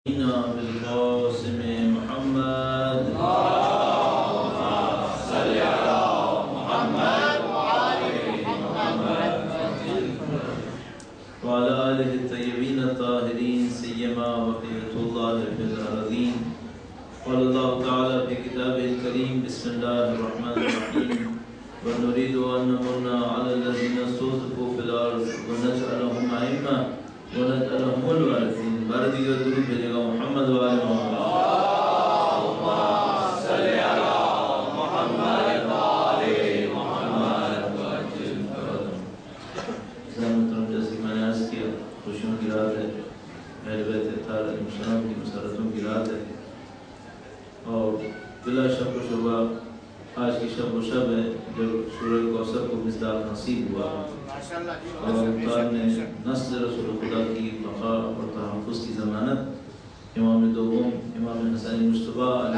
بالقاسم محمد صل على محمد وعلى آله الطيبين الطاهرين سيما بقية الله في الأرضين. قال الله تعالى في كتابه الكريم بسم الله الرحمن الرحيم ونريد أن نمن على الذين استضعفوا في الأرض ونجعلهم أئمة ونجعلهم الوارثين. بارك درود بھیجے گا محمد وآل محمد. اللهم صل على محمد وآل محمد وعجل فرجهم. محترم جیسے کہ میں نے عرض کیا خوشیوں کی رات ہے، اہل بیت اطہار علیہ السلام کی مسرتوں کی رات ہے، اور بلا شک و شبہ آج کی شب و شب ہے جب سورہ کوثر کو مصداق نصیب ہوا اور مختار نے نسل رسول خدا کی بقا اور تحفظ کی ضمانت امام دوم امام حسن مصطفیٰ علیہ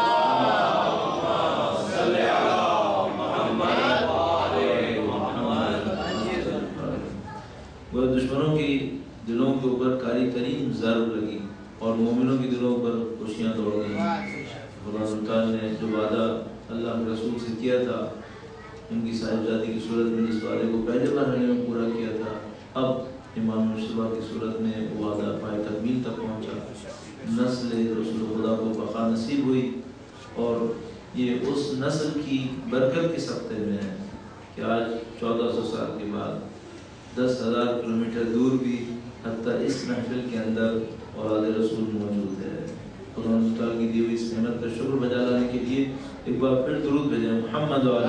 وہ دشمنوں کی دلوں کے اوپر کاری ترین ضرب لگی اور مومنوں کی دلوں پر خوشیاں دوڑ گئیں. خدا تعالیٰ نے جو وعدہ اللہ کے رسول سے کیا تھا ان کی صاحبزادی کی صورت میں جس وعدے کو پہلے مرحلے میں پورا کیا تھا، اب امام مصطفیٰ کی صورت میں وہ وعدہ پائے تکمیل تک پہنچا. نسل رسول خدا کو بقا نصیب ہوئی اور یہ اس نسل کی برکت کے سبتے میں ہے کہ آج 1400 سال کے بعد 10,000 کلومیٹر دور بھی حتیٰ اس محفل کے اندر اولاد رسول موجود ہے. خدا تعالیٰ کی دی ہوئی اس نعمت کا شکر بجا لانے کے لیے ایک بار پھر درود بھیجیں محمد وآل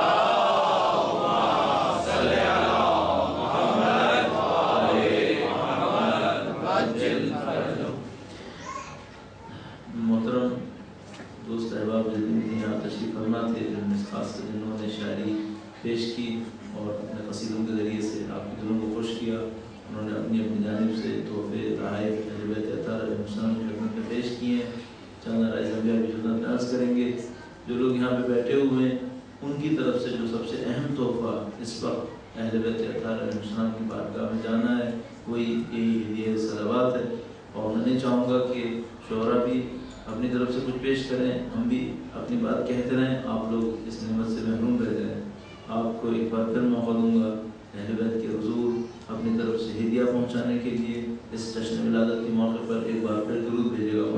محترم دوست احباب جتنے بھی یہاں تشریف فرما تھے، جن میں خاص طور جنہوں نے شاعری پیش کی اور اپنے قصیدوں کے ذریعے سے آپ کے دلوں کو خوش کیا، انہوں نے اپنی جانب سے تحفے تحائف اہل بیت اطہار علیہ السلام کی خدمت میں پیش کیے ہیں. چند رائے زمبیا کی خدمت میں عرض کریں گے. جو لوگ یہاں پہ بیٹھے ہوئے ہیں ان کی طرف سے جو سب سے اہم تحفہ اس وقت اہل بیت اطہار علیہ السلام کی بارگاہ میں جانا ہے وہی یہی ہدیہ صلوات ہے. اور میں نہیں چاہوں گا کہ شعراء بھی اپنی طرف سے کچھ پیش کریں، ہم بھی اپنی بات کہتے رہیں، آپ لوگ اس نعمت سے محروم رہ جائیں. آپ کو ایک بار پھر موقع دوں گا اہل بیت کے حضور اپنی طرف سے ہدیہ پہنچانے کے لیے اس جشن ولادت کے موقع پر ایک بار پھر درود بھیجے گا.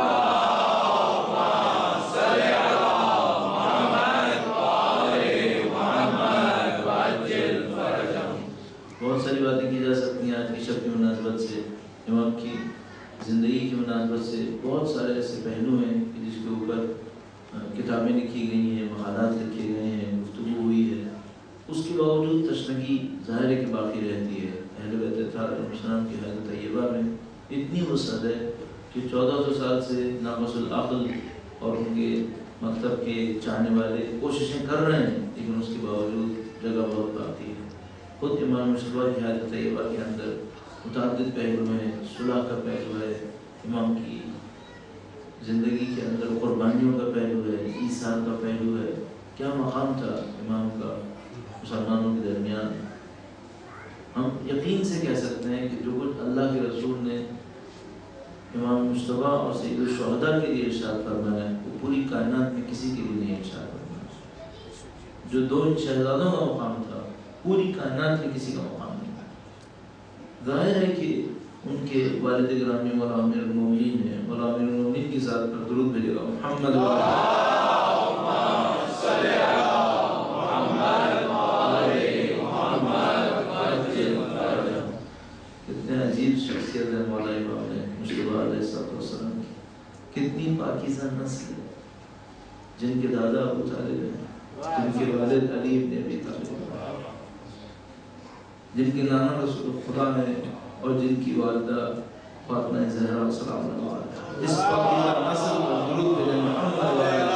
بہت ساری باتیں کی جا سکتی ہیں آج کی شب کی مناسبت سے، امام کی زندگی کی مناسبت سے. بہت سارے ایسے پہلو ہیں کہ جس کے اوپر کتابیں لکھی گئی ہیں، مقالات لکھے گئے ہیں، گفتگو ہوئی ہے. اس کے باوجود تشنگی ظاہر ہے کہ باقی رہتی ہے. اہل بیت اطہار علیہ السلام کی حیات طیبہ میں اتنی وسعت ہے کہ 1400 سال سے ناقص العقل اور ان کے مکتب کے چاہنے والے کوششیں کر رہے ہیں، لیکن اس کے باوجود جگہ بہت باقی ہے. خود امام مصطفیٰ کی حیات طیبہ کے اندر متعدد پہلو ہیں. صلح کا پہلو ہے، امام کی زندگی کے اندر قربانیوں کا پہلو ہے، ایثار کا پہلو ہے. کیا مقام تھا امام کا مسلمانوں کے درمیان. ہم یقین سے کہہ سکتے ہیں کہ جو کچھ اللہ کے رسول نے امام مصطفیٰ اور سید الشہداء کے لیے ارشاد فرمایا ہے وہ پوری کائنات میں کسی کے لیے نہیں ارشاد فرمایا. جو 2 شہزادوں کا مقام تھا پوری کائنات میں کسی کا مقام نہیں تھا. ظاہر ہے کہ ان کے والد گرامی مولا امیر المومنین ہیں. مولا امیر المومنین کی ذات پر درود بھیجے گا محمد کتنے عجیب شخصیت ہے مولا امام مصطفیٰ علیہ السلام کی. کتنی پاکیزہ نسل ہے، جن کے دادا ابو طالب ہیں، جن کے والد علی ابن ابی طالب ہیں، جن کے نانا رسول خدا ہیں اور جن کی والدہ فاطمہ زہرا سلام اللہ علیہ. اس پاکیزہ نسل پر درود بھیجیں محمد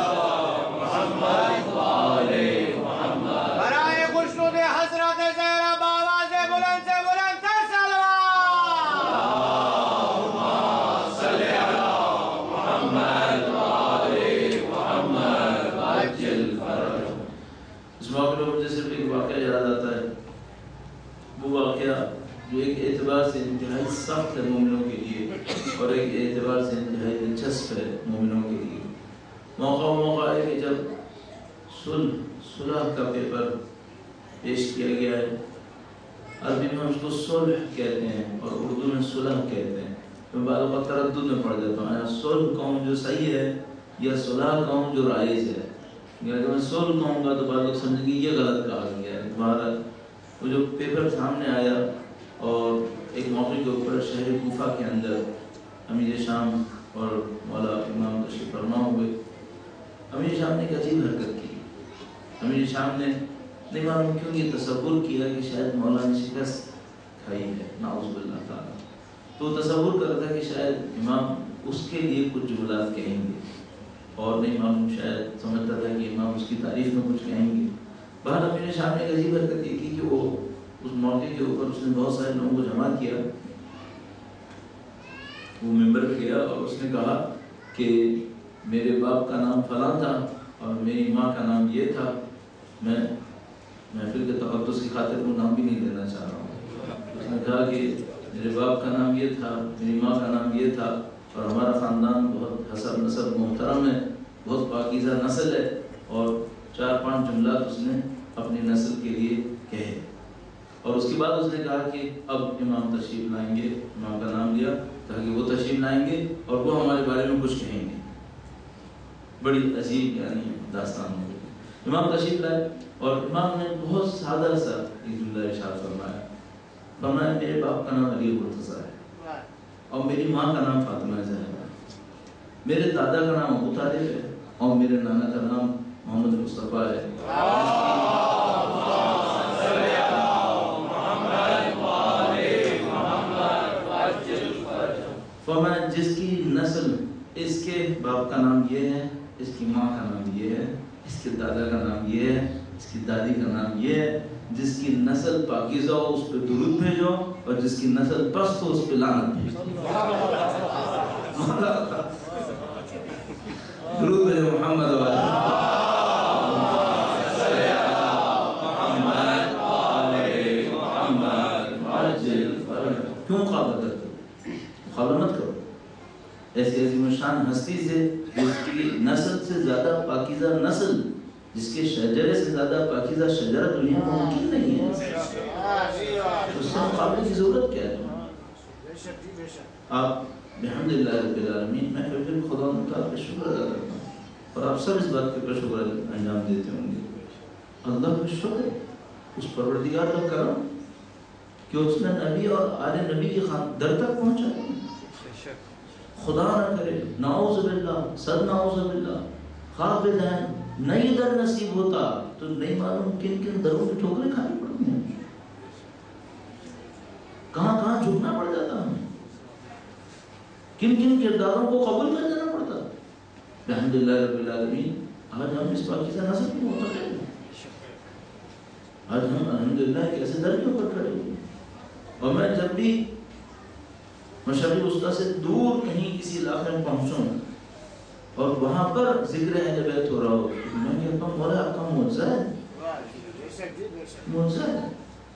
برائے خشنود حضرت زہرا بآواز بلند سے بلند تر صلوات. اللهم صل على محمد وآل محمد وعجل فرجهم. اس موقع پر مجھے صرف ایک واقعہ یاد آتا ہے. وہ واقعہ جو ایک اعتبار سے انتہائی سخت ہے مومنوں کے لیے. اور ایک اعتبار سے انتہائی دلچسپ ہے مومنوں کے لیے۔ موقع ہے کہ جب صلح کا پیپر پیش کیا گیا ہے، عربی میں اس کو صلح کہتے ہیں اور اردو میں صلح کہتے ہیں۔ میں بعض اوقات تردد میں پڑھ جاتا ہوں، صلح کہوں جو صحیح ہے یا صلح کہوں جو رائج ہے۔ اگر میں صلح کہوں گا تو بعض لوگ سمجھیں گے یہ غلط کہا گیا ہے۔ بہرحال وہ جو پیپر سامنے آیا اور ایک موقع کے اوپر شہر کوفہ کے اندر امیر شام اور مولا امام تشریف فرما ہوئے، امیر شام نے ایک عجیب حرکت کی۔ امیر شام نے نہیں معلوم کیوں یہ تصور کیا کہ شاید مولا نے شکست کھائی ہے، نعوذ باللہ تعالیٰ۔ تو تصور کر رہا تھا کہ شاید امام اس کے لیے کچھ جملات کہیں گے، اور نہیں معلوم شاید سمجھتا تھا کہ امام اس کی تعریف میں کچھ کہیں گے۔ بہرحال امیر شام نے ایک عجیب حرکت یہ کی کہ وہ اس موقع کے اوپر اس نے بہت سارے لوگوں کو جمع کیا، وہ ممبر پہ گیا اور اس نے کہا کہ میرے باپ کا نام فلاں تھا اور میری ماں کا نام یہ تھا، میں محفل کے تقدس کی خاطر وہ نام بھی نہیں لینا چاہ رہا ہوں۔ اس نے کہا کہ میرے باپ کا نام یہ تھا، میری ماں کا نام یہ تھا، اور ہمارا خاندان بہت حسب نسب محترم ہے، بہت پاکیزہ نسل ہے، اور 4-5 جملات اس نے اپنی نسل کے لیے کہے۔ اور اس کے بعد اس نے کہا کہ اب امام تشریف لائیں گے، امام کا نام لیا تاکہ وہ تشریف لائیں گے اور وہ ہمارے بارے میں کچھ کہیں گے۔ بڑی عجیب داستان ہو گئی۔ امام تشریف لائے اور امام نے بہت سادہ سا ایک جملہ ارشاد فرمایا، میرے باپ کا نام علی مرتضیٰ ہے اور میری ماں کا نام فاطمہ زہرا ہے، میرے دادا کا نام ابو طالب ہے اور میرے نانا کا نام محمد مصطفیٰ ہے۔ فرمایا جس کی نسل، اس کے باپ کا نام یہ ہے، اس کی ماں کا نام یہ ہے، اس کے دادا کا نام یہ ہے، اس کی دادی کا نام یہ ہے، جس کی نسل پاکیزہ ہو اس پہ درود بھیجو اور جس کی نسل پست ہو اس پہ لعنت بھیجو۔ درود بھیجو محمد کیوں مقابلہ کرتے ہو؟ مقابلہ مت کرو ایسی عظیم الشان ہستی سے جس کی نسل سے زیادہ پاکیزہ نسل، جس کے شجرے سے زیادہ پاکیزہ شجرہ دنیا میں ممکن نہیں ہے۔ اس سے مقابلے کی ضرورت کیا ہے؟ آپ بحمدللہ رب العالمین، میں پھر خدا تعالیٰ کا شکر ادا کرتا ہوں اور آپ سب اس بات کے شکر انجام دیتے ہوں گے۔ اللہ کا شکر، اس پروردگار کا کرم کہ اس نے نبی اور آل نبی کی در تک پہنچا۔ خدا نہ کرے، نعوذ باللہ، صد نعوذ باللہ، خواب دین نہیں در نصیب ہوتا تو نہیں معلوم کن کن دروں کی ٹھوکریں کھانی پڑتی ہیں، کہاں کہاں جھکنا پڑ جاتا ہمیں، کن کن کرداروں کو قبول کر دینا پڑتا۔ الحمدللہ رب العالمین آج ہم اس پاکیزہ نسل کی محتاج ہیں، آج ہم الحمدللہ کیسے در کے اوپر کھڑے ہوئے۔ اور میں جب بھی مشرقی وسطیٰ سے دور کہیں کسی علاقے میں پہنچوں اور وہاں پر ذکر اہل بیت ہو رہا ہو، میں کہتا ہوں مولا آپ کا معجزہ ہے، معجزہ ہے۔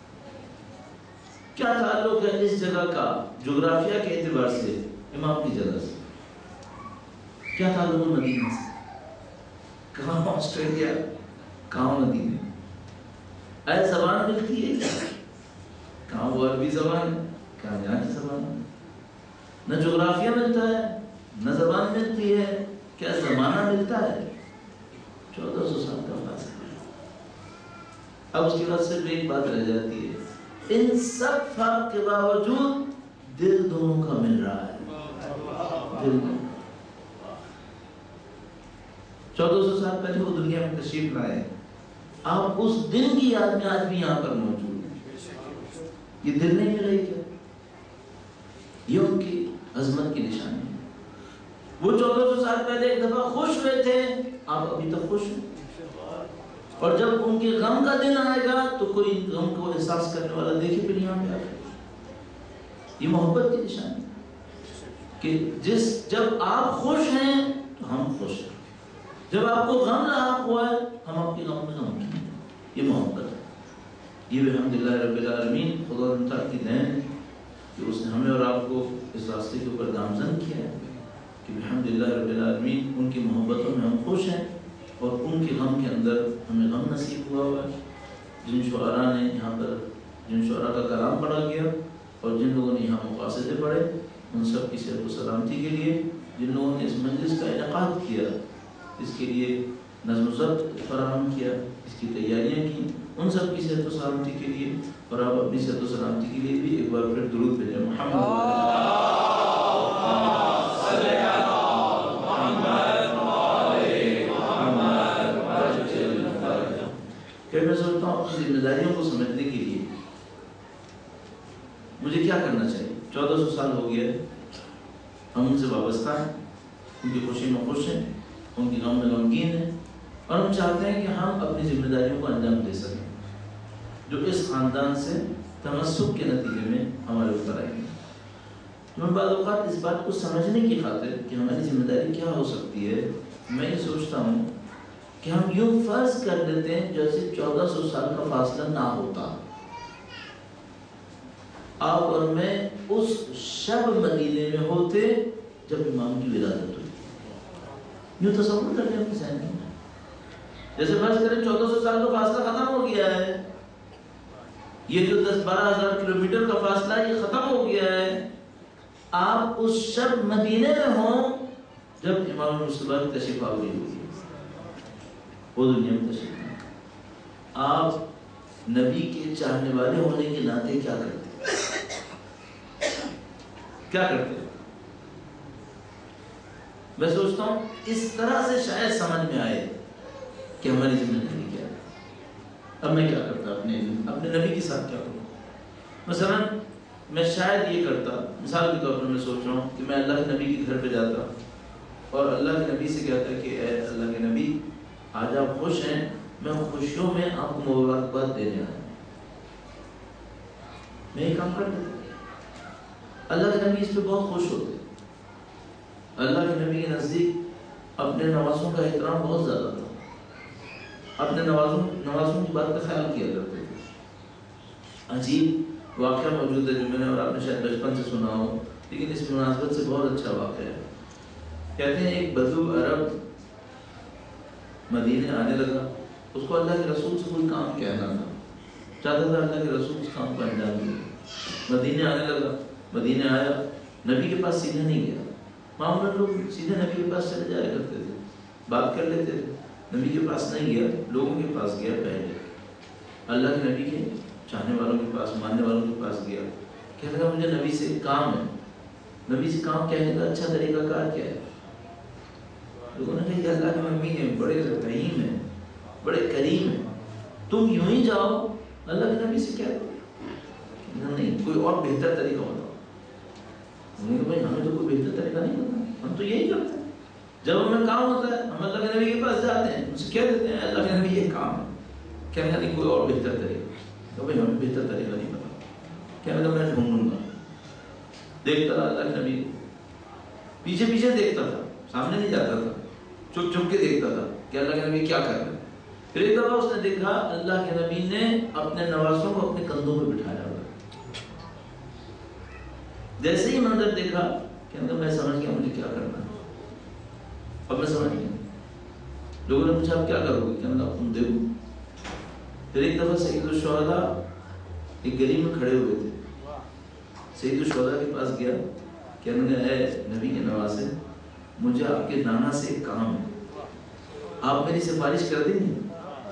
کیا تعلق ہے اس جگہ کا جغرافیہ کے اعتبار سے امام کی جگہ سے؟ کیا تعلق ہے مدینہ سے؟ کہاں آسٹریلیا، کہاں مدینہ؟ اے زبان ملتی ہے کیا؟ کہاں وہ عربی زبان ہے، کہاں یہاں کی زبان ہے؟ نہ جغرافیہ ملتا ہے، نہ زبان ملتی ہے، کیا زمانہ ملتا ہے؟ 1400 سال کا فاصلہ۔ اب اس کے بعد صرف ایک بات رہ جاتی ہے، ان سب فرق کے باوجود دل دونوں کا مل رہا ہے۔ دل 1400 سال پہلے وہ دنیا میں تشریف لائے، آپ اس دن کی یاد میں آج بھی یہاں پر موجود ہیں۔ یہ دل نہیں مل رہی کیا؟ یہ ان کی عظمت کی نشانی ہے۔ وہ 1400 سال پہلے ایک دفعہ خوش ہوئے تھے، آپ ابھی تک خوش ہیں، اور جب ان کے غم کا دن آئے گا تو کوئی غم کو احساس کرنے والا دیکھے پھر یہاں پہ آ گئے۔ یہ محبت کی نشانی ہے کہ جب آپ خوش ہیں تو ہم خوش ہیں، جب آپ کو غم لاحق ہوا ہے ہم آپ کے غم میں غم ہیں۔ یہ محبت ہے، یہ الحمدللہ رب العالمین خدا تعالیٰ کی دین ہے۔ کہ اس نے ہمیں اور آپ کو اس راستے کے اوپر گامزن کیا ہے کہ الحمدللہ رب العالمین ان کی محبتوں میں ہم خوش ہیں اور ان کے غم کے اندر ہمیں غم نصیب ہوا ہے۔ جن شعراء نے یہاں پر جن شعراء کا کلام پڑھا گیا اور جن لوگوں نے یہاں مقاصدے پڑھے، ان سب کی صحت و سلامتی کے لیے، جن لوگوں نے اس مجلس کا انعقاد کیا، اس کے لیے نظم و ضبط فراہم کیا، اس کی تیاریاں کی، ان سب کی صحت و سلامتی کے لیے اور آپ اپنی صحت و سلامتی کے لیے بھی ایک بار پھر درود بھیجیں محمد پھر میں سوچتا ہوں اپنی ذمہ داریوں کو سمجھنے کے لیے مجھے کیا کرنا چاہیے۔ 1400 سال ہو گیا ہے، ہم ان سے وابستہ ہیں، ان کی خوشی میں خوش ہیں، ان کی غم میں غمگین ہیں، اور ہم چاہتے ہیں کہ ہم اپنی ذمہ داریوں کو انجام دے سکیں جو اس خاندان سے تمسک کے نتیجے میں ہمارے اوپر آئیں گے۔ میں بعض اوقات اس بات کو سمجھنے کی خاطر کہ ہماری ذمہ داری کیا ہو سکتی ہے، میں یہ سوچتا ہوں کہ ہم یوں فرض کر لیتے ہیں جیسے 1400 سال کا فاصلہ نہ ہوتا۔ آپ اور میں اس شب مدینے میں ہوتے جب امام کی ولادت ہوئی۔ یوں تصور کر لیں اپنے ذہن میں، جیسے فرض کریں 1400 سال کا فاصلہ ختم ہو گیا ہے، یہ جو 10-12 ہزار کلومیٹر کا فاصلہ ہے یہ ختم ہو گیا ہے، آپ اس شب مدینے میں ہوں جب امام مصطفیٰ کی تشریف آوری ہوئی، وہ دنیا میں تشریف آئی۔ آپ نبی کے چاہنے والے ہونے کے ناطے کیا کرتے کیا کرتے؟ میں سوچتا ہوں اس طرح سے شاید سمجھ میں آئے کہ ہماری ذمہ داری کیا ہے۔ اب میں کیا کرتا اپنے نبی کے ساتھ کیا کروں؟ مثلا میں شاید یہ کرتا، مثال کے طور پر میں سوچ رہا ہوں کہ میں اللہ کے نبی کے گھر پہ جاتا اور اللہ کے نبی سے کہتا کہ اے اللہ کے نبی، آج آپ خوش ہیں، میں خوشیوں میں آپ کو مبارکباد دینے آیا۔ میں یہ کام کر دیتا۔ اللہ کے نبی اس پہ بہت خوش ہوتے۔ اللہ کے نبی کے نزدیک اپنے نوازوں کا احترام بہت زیادہ تھا، اپنے نوازوں کی بات کا خیال کیا کرتے تھے۔ عجیب واقعہ موجود ہے جو میں نے اور آپ نے شاید بچپن سے سنا ہو، لیکن اس مناسبت سے بہت اچھا واقعہ ہے۔ کہتے ہیں ایک بدو عرب مدینے آنے لگا، اس کو اللہ کے رسول سے کوئی کام کہنا تھا، چاہتا تھا اللہ کے رسول اس کام کو انجام دے۔ مدینے آنے لگا، مدینے آیا، نبی کے پاس سیدھے نہیں گیا۔ معمولاً لوگ سیدھے نبی کے پاس چلے جایا کرتے تھے، بات کر لیتے تھے، نبی کے پاس نہیں گیا، لوگوں کے پاس گیا پہلے، اللہ کے نبی کے چاہنے والوں کے پاس، ماننے والوں کے پاس گیا، کہنے لگا مجھے نبی سے ایک کام ہے۔ نبی سے کام کہنے کا اچھا طریقہ کار کیا ہے؟ لوگوں نے کہا کہ اللہ کے نبی ہیں، بڑے رحیم ہیں، بڑے کریم ہیں، تم یوں ہی جاؤ اللہ کے نبی سے کہہ دو۔ نہیں، کوئی اور بہتر طریقہ ہوتا۔ بھائی ہمیں تو کوئی بہتر طریقہ نہیں ہوتا، ہم تو یہی کرتے ہیں، جب ہمیں کام ہوتا ہے ہم اللہ کے نبی کے پاس جاتے ہیں، ان سے کہہ دیتے ہیں اللہ کے نبی یہ کام ہے، کہنے کا نہیں کوئی اور بہتر طریقہ، تو بھائی ہمیں بہتر طریقہ نہیں پتا، کہنے کا میں ڈھونڈوں گا۔ دیکھتا تھا اللہ کے نبی، پیچھے پیچھے دیکھتا تھا، سامنے نہیں جاتا تھا، چپ چپ کے دیکھتا تھا کہ اللہ کے نبی کیا کر رہے ہیں۔ پھر ایک دفعہ اس نے دیکھا اللہ کے نبی نے اپنے نوازوں کو اپنے کندھوں پہ بٹھایا ہوا۔ جیسے ہی منظر دیکھا کہ میں سمجھ گیا مجھے کیا کرنا ہے، اب میں سمجھ گیا۔ لوگوں نے پوچھا آپ کیا کرو گے؟ کہنے لگا تم دیکھو۔ پھر ایک دفعہ سید الشہداء ایک گلی میں کھڑے ہوئے تھے، سید الشہداء کے پاس گیا، کہنے لگا اے نبی کے نواسے، مجھے آپ کے نانا سے ایک کام ہے، آپ میری سفارش کر دیں گے؟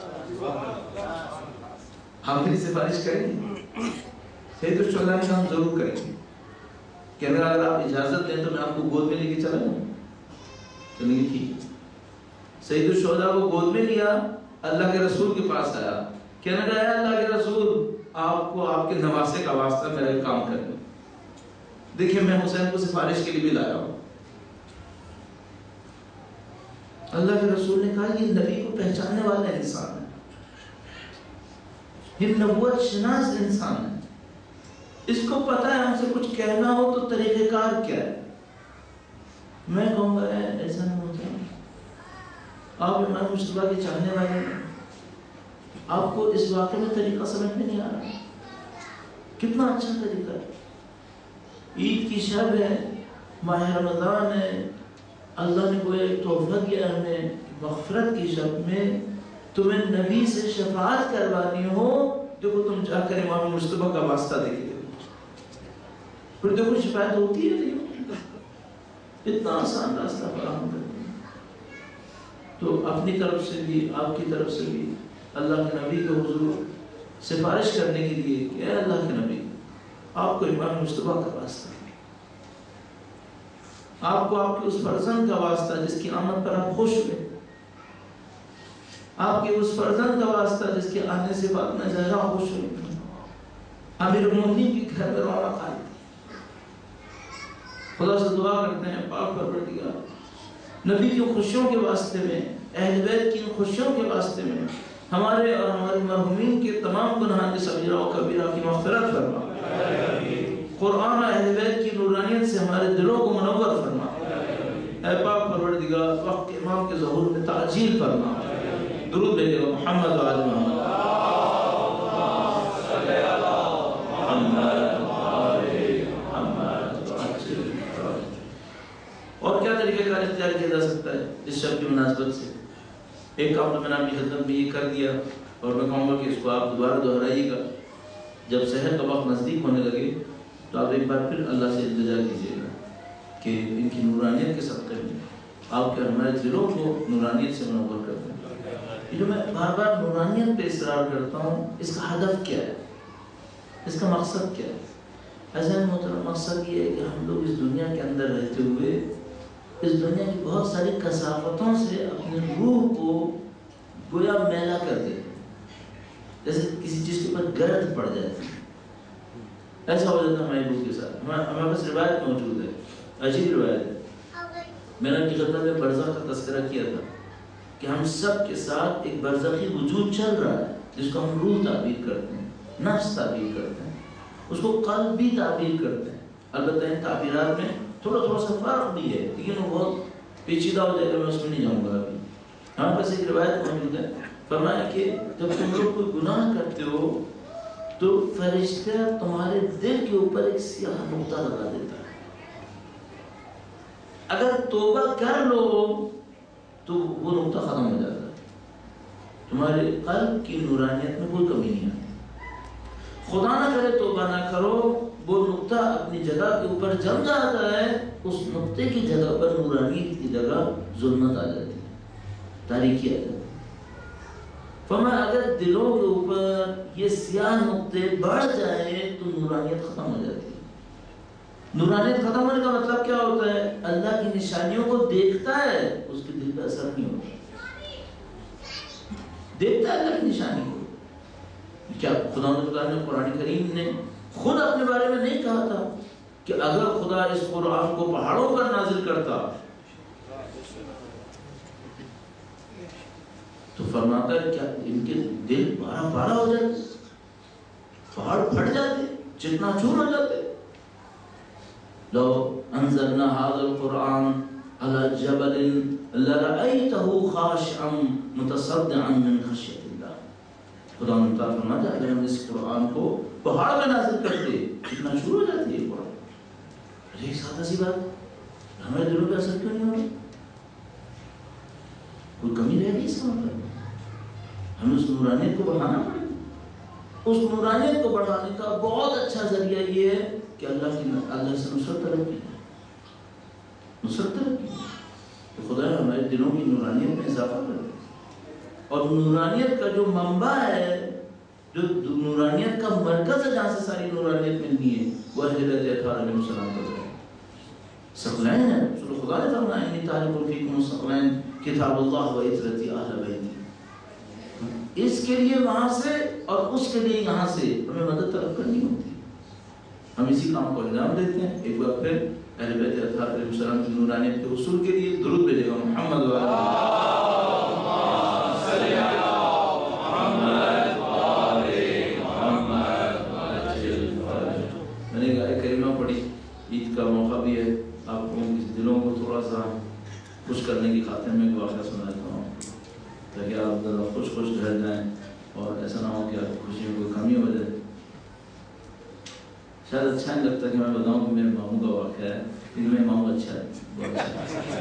آپ میری سفارش کریں گے؟ سید الشہداء نے کہا ہم ضرور کریں گے۔ کہنے لگا اگر آپ اجازت دیں تو میں آپ کو گود میں لے کے چلا جاؤں؟ کہنے لگا ٹھیک۔ سید الشہداء کو گود میں لیا، اللہ کے رسول کے پاس آیا، کہنے لگا اے اللہ کے رسول، آپ کو آپ کے نواسے کا واسطہ میرا ایک کام کرنا، دیکھیں میں حسین کو سفارش کے لیے بھی لایا ہوں۔ اللہ کے رسول نے کہا یہ نبی کو پہچاننے والا انسان ہے، یہ نبوت شناس انسان ہے، اس کو پتا ہے ہم سے کچھ کہنا ہو تو طریقہ کار کیا ہے۔ میں کہوں گا ایسا نہیں ہوتا، آپ امام مصطفیٰ کے چاہنے والے ہیں، آپ کو اس واقعے میں طریقہ سمجھ میں نہیں آ رہا، کتنا اچھا طریقہ ہے۔ عید کی شب ہے، ماہ رمضان ہے، اللہ نے کوئی ایک تحفہ دیا ہمیں، مغفرت کی شب میں تمہیں نبی سے شفاعت کروانی ہو، دیکھو تم جا کر امام مصطفیٰ کا واسطہ دیکھتے ہو، پھر دیکھو شفاعت ہوتی ہے نہیں، اتنا آسان راستہ فراہم کرتے ہیں۔ تو اپنی طرف سے بھی آپ کی طرف سے بھی اللہ کے نبی کے حضور سفارش کرنے کے لیے کہ اے اللہ کے نبی، آپ کو امام مصطفیٰ کا واسطہ، آپ کو آپ کے اس فرزند کا واسطہ جس کی آمد پر آپ خوش ہوئے، آپ کے اس فرزند کا واسطہ جس کے آنے سے فاطمہ زہرا خوش ہوئی، امیر المومنین کے گھر میں رونق آئی۔ خدا سے دعا کرتے ہیں پاک پروردگار نبی کی خوشیوں کے واسطے میں، اہل بیت کی خوشیوں کے واسطے میں ہمارے اور ہمارے مرحومین کے تمام گناہوں کے صغیرہ و کبیرہ کی مغفرت فرما، قرآن و اہل بیت کی نورانیت سے ہمارے دلوں کو منور فرما، اے پاک پروردگار وقت کے امام کے ظہور میں تعجیل فرما، درود بھیجے گا محمد و آل محمد۔ اور کیا طریقہ کار اختیار کیا جا سکتا ہے اس شب کی مناسبت سے؟ ایک کام تو میں نے آپ کی خدمت میں یہ کر دیا، اور میں کہوں گا کہ اس کو آپ دوبارہ دہرائیے گا، جب سحر کا وقت نزدیک ہونے لگے تو آپ ایک بار پھر اللہ سے التجا کیجیے گا کہ ان کی نورانیت کے صدقے میں آپ کے ہمارے دلوں کو نورانیت سے منور کر دیں۔ یہ جو میں بار بار نورانیت پہ اصرار کرتا ہوں، اس کا ہدف کیا ہے، اس کا مقصد کیا ہے؟ عزیز محترم، مقصد یہ ہے کہ ہم لوگ اس دنیا کے اندر رہتے ہوئے اس دنیا کی بہت ساری کثافتوں سے اپنی روح کو گویا میلا کر دیتے ہیں، جیسے کسی چیز کے اوپر گرد پڑ جاتی ہے، ایسا ہو جاتا ہے ہماری روح کے ساتھ۔ ہمارے پاس روایت موجود ہے، عجیب روایت ہے، میں نے آپ کی خدمت میں برزخ کا تذکرہ کیا تھا کہ ہم سب کے ساتھ ایک برزخی وجود چل رہا ہے جس کو ہم روح تعبیر کرتے ہیں، نفس تعبیر کرتے ہیں، اس کو قلب بھی تعبیر کرتے ہیں۔ البتہ ان تعبیرات میں تھوڑا سا فرق بھی ہے، لیکن وہ بہت پیچیدہ ہو جائے گا، میں اس میں نہیں جاؤں گا ابھی۔ ہمارے پاس ایک روایت موجود ہے، فرمایا کہ جب تم لوگ کوئی گناہ کرتے ہو تو فرشتہ تمہارے دل کے اوپر ایک سیاہ نقطہ لگا دیتا ہے، اگر توبہ کر لو تو وہ نقطہ ختم ہو جاتا ہے، تمہارے قلب کی نورانیت میں کوئی کمی نہیں آتی۔ خدا نہ کرے توبہ نہ کرو، وہ نقطہ اپنی جگہ کے اوپر جم جاتا ہے، اس نقطے کی جگہ پر نورانیت کی جگہ ظلمت آ جاتی ہے، تاریکی آ جاتی ہے۔ فرمایا اگر دلوں کے اوپر یہ سیاہ نقطے بڑھ جائیں تو نورانیت ختم ہو جاتی ہے۔ نورانیت ختم ہونے کا مطلب کیا ہوتا ہے؟ اللہ کی نشانیوں کو دیکھتا ہے، اس کے دل پہ اثر نہیں ہوتا، دیکھتا ہے اللہ کی نشانی کو۔ کیا خدا نے قرآن کریم نے خود اپنے بارے میں نہیں کہا تھا کہ اگر خدا اس قرآن کو پہاڑوں پر نازل کرتا تو فرماتا ہے کیا ان کے دل بارہ بارہ ہو جاتے، پہاڑ پھٹ جاتے، چکنا چور ہو جاتے۔ لو انزلنا هذا القرآن على جبل لرأيته خاشعا متصدعا من خشية الله۔ خدا نے تعالیٰ فرماتا ہے اگر ہم اس قرآن کو پہاڑ پہ نازل کرتے کتنا شروع ہو جاتی ہے قرآن۔ ایک سادہ سی بات، ہمارے دلوں پہ اثر کیوں نہیں ہو رہا؟ کوئی کمی رہ گئی اس کا مطلب؟ ہمیں اس نورانیت کو بڑھانا پڑے گا۔ اس نورانیت کو بڑھانے کا بہت اچھا ذریعہ یہ ہے کہ اللہ سے نصرت طلب کی، نصرت طلب کی تو خدا ہمارے دلوں کی نورانیت میں اضافہ کرے۔ اور نورانیت کا جو منبع ہے، جو نورانیت کا مرکز ہے جہاں سے ساری نورانیت ملنی ہے، وہ حضرت اطہار علیہ السلام کا ہے، ثقلین ہے۔ رسول خدا نے فرمایا انی تارک فیکم الثقلین کتاب اللہ و عترتی اہل بیتی۔ اس کے لیے وہاں سے اور اس کے لیے یہاں سے ہمیں مدد طلب کرنی ہوتی ہے۔ ہم اسی کام کو انجام دیتے ہیں۔ ایک بار پھر اہل بیت اطہار علیہ السلام کی نورانیت کے حصول کے لیے درود بھیجے گا محمد و میں نے ایک کریمہ پڑھی، عید کا موقع بھی ہے، آپ کو دلوں کو تھوڑا سا خوش کرنے کی خاطر میں ایک واقعہ سناتا ہوں تاکہ آپ ذرا خوش ٹھہر جائیں اور ایسا نہ ہو کہ آپ کی خوشی میں کوئی کمی ہو جائے۔ शायद अच्छा नहीं लगता कि मैं बताऊं कि मेरे मामू का वाक़या है, लेकिन मेरे मामू अच्छा है, बहुत अच्छा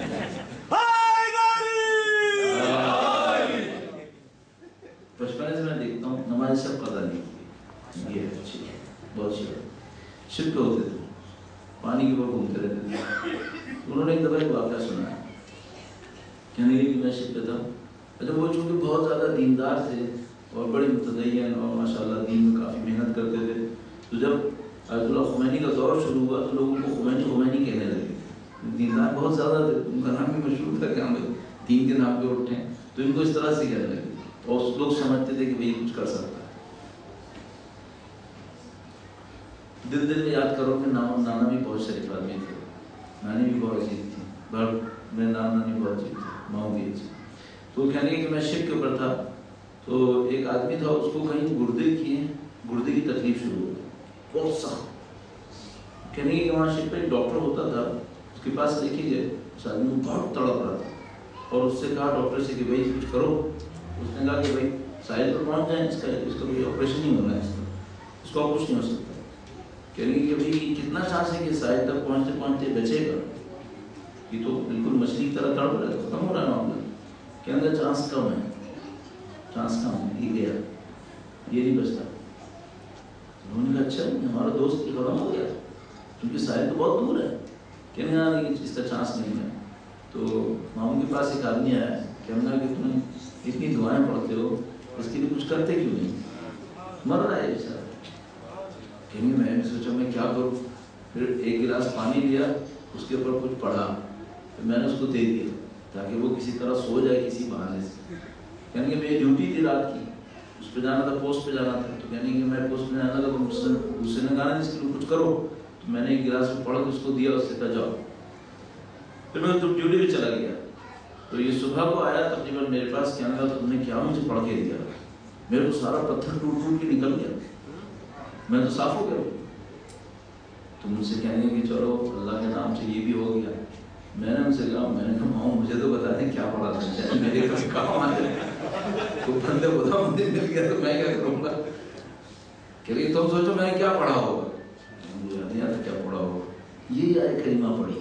है। बचपन से मैं देखता हूँ नमाज सब कदा नहीं की, ये अच्छी बहुत अच्छी बात। शिप पे होते थे, पानी के ऊपर घूमते रहते थे। उन्होंने एक दफ़ा एक वाक़या सुना है, कहने लगे कि मैं शिप पे था। अच्छा, वो चूँकि बहुत ज़्यादा दीनदार थे और बड़े मुतदय्यन और माशाल्लाह दीन में काफ़ी मेहनत करते थे, तो जब अयतुल्लाह खुमैनी का दौर शुरू हुआ तो लोग उनको खुमैनी कहने लगे। दीनदार बहुत ज़्यादा थे, उनका नाम भी मशहूर था कि हम दीन के नाम पे उठे, तो इनको इस तरह से कहने लगे और लोग समझते थे कि भाई कुछ कर सकता है। दिल में याद करो कि नाना भी बहुत शरीफ आदमी थे, नानी भी बहुत अजीब थी, मेरे नानी बहुत अजीब थी, माँ भी अजीब। तो कहने कि मैं शिप के ऊपर था, तो एक आदमी था, उसको कहीं गुर्दे की तकलीफ शुरू हो गई, बहुत सख्त। कहने कि वहाँ शिप पे एक डॉक्टर होता था, उसके पास लेके गए, उस आदमी को बहुत तड़प रहा था और उससे कहा डॉक्टर से कि भाई कुछ करो। उसने कहा कि भाई साहिल पर पहुँच जाए, इसका कोई ऑपरेशन नहीं होना है, इसको और कुछ नहीं हो सकता। कहने कि भाई कितना चांस है कि साहिल तक पहुँचते पहुँचते बचेगा, ये तो बिल्कुल मछली की तरह तड़प रहा है, खत्म हो रहा है मामला। कहने का चांस कम है, ये गया, ये नहीं बचता। उन्होंने कहा अच्छा, हमारा दोस्त की खत्म हो गया, क्योंकि साहिल तो बहुत दूर है। कहने लगा नहीं, इसका चांस नहीं है। तो मामू के पास एक आदमी आया, कहने लगा कि तुम इतनी दुआएं पढ़ते हो, इसके लिए कुछ करते क्यों नहीं, मर रहा है बेचारा। कहेंगे मैंने सोचा मैं क्या करूँ, फिर एक गिलास पानी लिया, उसके ऊपर कुछ पढ़ा, तो मैंने उसको दे दिया ताकि वो किसी तरह सो जाए किसी बहाने से। कहने कि मेरी ड्यूटी थी रात की, उस पर जाना था, पोस्ट पे जाना था। तो कहने कि मैं पोस्ट पे जाना था, तो मुझसे दूसरे ने कहा जिसके लिए कुछ करो, तो मैंने एक गिलास में पढ़ के उसको दिया, उससे कहा जाओ। फिर मैं तो ड्यूटी पे चला गया। तो ये सुबह को आया तकरीबन मेरे पास, कहने लगा तुमने क्या मुझे पढ़ के दिया, मेरे को सारा पत्थर टूट के निकल गया, मैं तो साफ हो गया। तो मुझसे कहने कि चलो अल्लाह के नाम से ये भी हो गया। मैंने उनसे कहा, माँ मुझे तो बता दें क्या पढ़ा था, मेरे पास काम आ जाए, तो बंदे बताओ मुझे मिल गया तो मैं क्या करूँगा। कह रही तुम सोचो मैं क्या पढ़ा होगा, मुझे याद नहीं आता क्या पढ़ा होगा, ये आयत करीमा पढ़ी।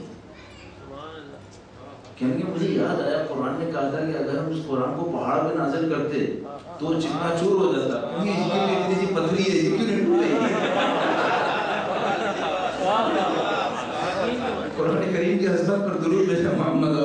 कहने मुझे याद आया कुरान ने कहा था कि अगर हम उस कुरान को पहाड़ पे नाज़िल करते तो चकनाचूर हो जाता, इतनी सी पथरी है, ये क्यों नहीं टूटेगी। कुरान करीम की हज़रत पर दुरूद भेजा मोहम्मद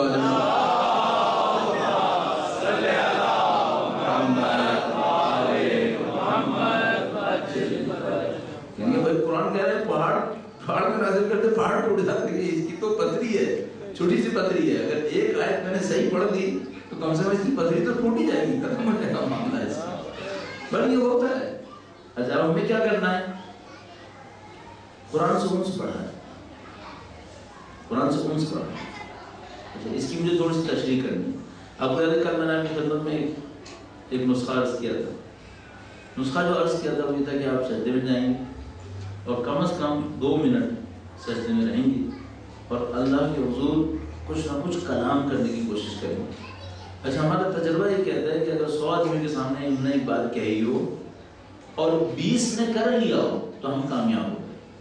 भाई कुरान कह रहे हैं पहाड़ में नाज़िल करते पहाड़ टूट जाते, इसकी तो पथरी है, छोटी सी पथरी है, अगर एक आयत मैंने सही पढ़ दी तो कम से कम इसकी पथरी तो टूट ही जाएगी, खत्म हो जाएगा मामला इसका। पर ये होता है। अच्छा हमें क्या करना है, कुरान से उन्स पढ़ना है, कुरान से उन्स पढ़ना है। अच्छा इसकी मुझे थोड़ी सी तशरीह करनी है। आपको याद है कल मैंने आपकी खिदमत में एक नुस्खा अर्ज़ किया था। नुस्खा जो अर्ज़ किया था वो ये था कि आप सजदे में जाएंगे और कम से कम 2 मिनट सजदे में रहेंगे और अल्लाह के हुजूर कुछ ना कुछ कलाम करने की कोशिश करेंगे। अच्छा हमारा तजर्बा ये कहता है कि अगर 100 आदमी के सामने हमने एक बात कही हो और 20 ने कर लिया हो तो हम कामयाब हो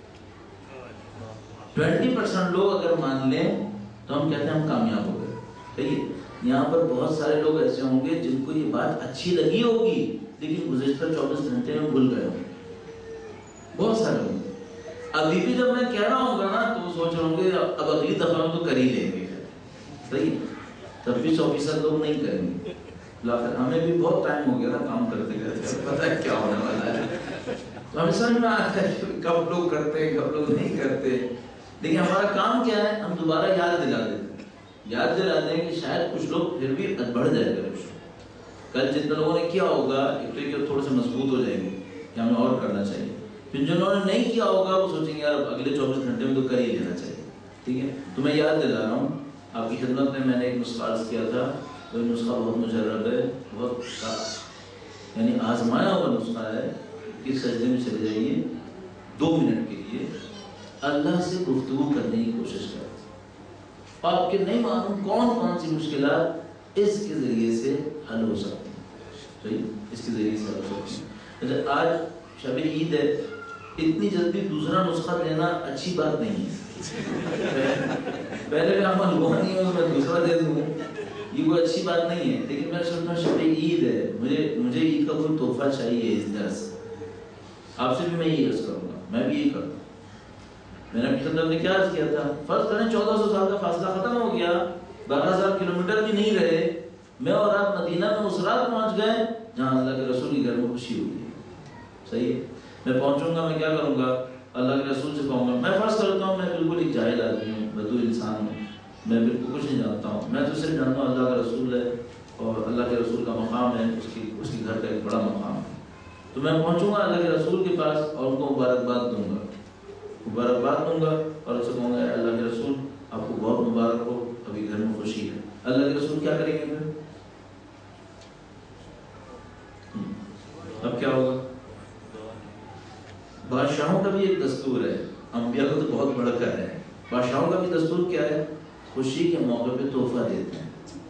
गए। 20% लोग अगर मान लें तो हम कहते हैं हम कामयाब हो गए। ठीक है, यहाँ पर बहुत सारे लोग ऐसे होंगे जिनको ये बात अच्छी लगी होगी लेकिन गुज़िश्ता 24 घंटे में भूल गए होंगे, बहुत सारे होंगे। अभी भी जब मैं कह रहा हूँ ना तो वो सोच रहे होंगे अब अगली दफा हम तो कर ही लेंगे, सही, तब भी 100% लोग नहीं करेंगे। हमें भी बहुत टाइम हो गया ना काम करते करते, पता है क्या होने वाला है, तो हमें समझ में आता है कब लोग करते हैं कब लोग नहीं करते। लेकिन हमारा काम क्या है, हम दोबारा याद दिला देते हैं कि शायद कुछ लोग फिर भी बढ़ जाएगा। कल जितने लोगों ने किया होगा एक तो थोड़े से मजबूत हो जाएंगे कि हमें और करना चाहिए, फिर जिन्होंने नहीं किया होगा वो सोचेंगे यार अगले 24 घंटे में तो कर ही लेना चाहिए। ठीक है, तो मैं याद दिला रहा हूँ आपकी खिदमत में मैंने एक नुस्खा अर्ज़ किया था, तो नुस्खा बहुत मुजर्रब है, बहुत यानी आजमाया हुआ नुस्खा है कि सजदे में चले जाइए 2 मिनट के लिए अल्लाह से गुफ्तगू करने की कोशिश करें। आपके नहीं मालूम कौन कौन सी मुश्किलात इसके ज़रिए से हल हो सकती हैं, सही, इसके ज़रिए से हल हो सकती हैं। आज शब ईद है, اتنی جلدی دوسرا نسخہ دینا اچھی بات نہیں ہے. پہلے میں عمل ہوا نہیں ہو میں دوسرا دے دوں یہ کوئی اچھی بات نہیں ہے. لیکن میں سوچتا ہوں شب عید ہے, مجھے عید کا کوئی تحفہ چاہیے اس درس. آپ سے بھی میں یہی عرض کروں گا, میں بھی یہی کرتا ہوں. میں نے اپنی خدمت میں کیا عرض کیا تھا, فرض کریں 1400 سال کا فاصلہ ختم ہو گیا, 12,000 کلومیٹر بھی نہیں رہے, میں اور آپ مدینہ میں اس رات پہنچ گئے جہاں اللہ کے رسول کے گھر میں خوشی ہوتی ہے. صحیح ہے, میں پہنچوں گا, میں کیا کروں گا, اللہ کے رسول سے کہوں گا. میں فرض کرتا ہوں میں بالکل ایک جاہل آدمی ہوں, بدو انسان ہوں, میں بالکل کچھ نہیں جانتا ہوں. میں تو صرف جانتا ہوں اللہ کا رسول ہے اور اللہ کے رسول کا مقام ہے, اس کی گھر کا ایک بڑا مقام ہے. تو میں پہنچوں گا اللہ کے رسول کے پاس اور ان کو مبارکباد دوں گا اور ان سے کہوں گا اللہ کے رسول آپ کو بہت مبارک ہو, ابھی گھر میں خوشی ہے. اللہ کے رسول کیا کریں گے پھر؟ اب کیا ہوگا؟ بادشاہوں کا بھی ایک دستور ہے, انبیاء کا تو بہت بڑا کر ہے. بادشاہوں کا بھی دستور کیا ہے؟ خوشی کے موقع پہ تحفہ دیتے ہیں.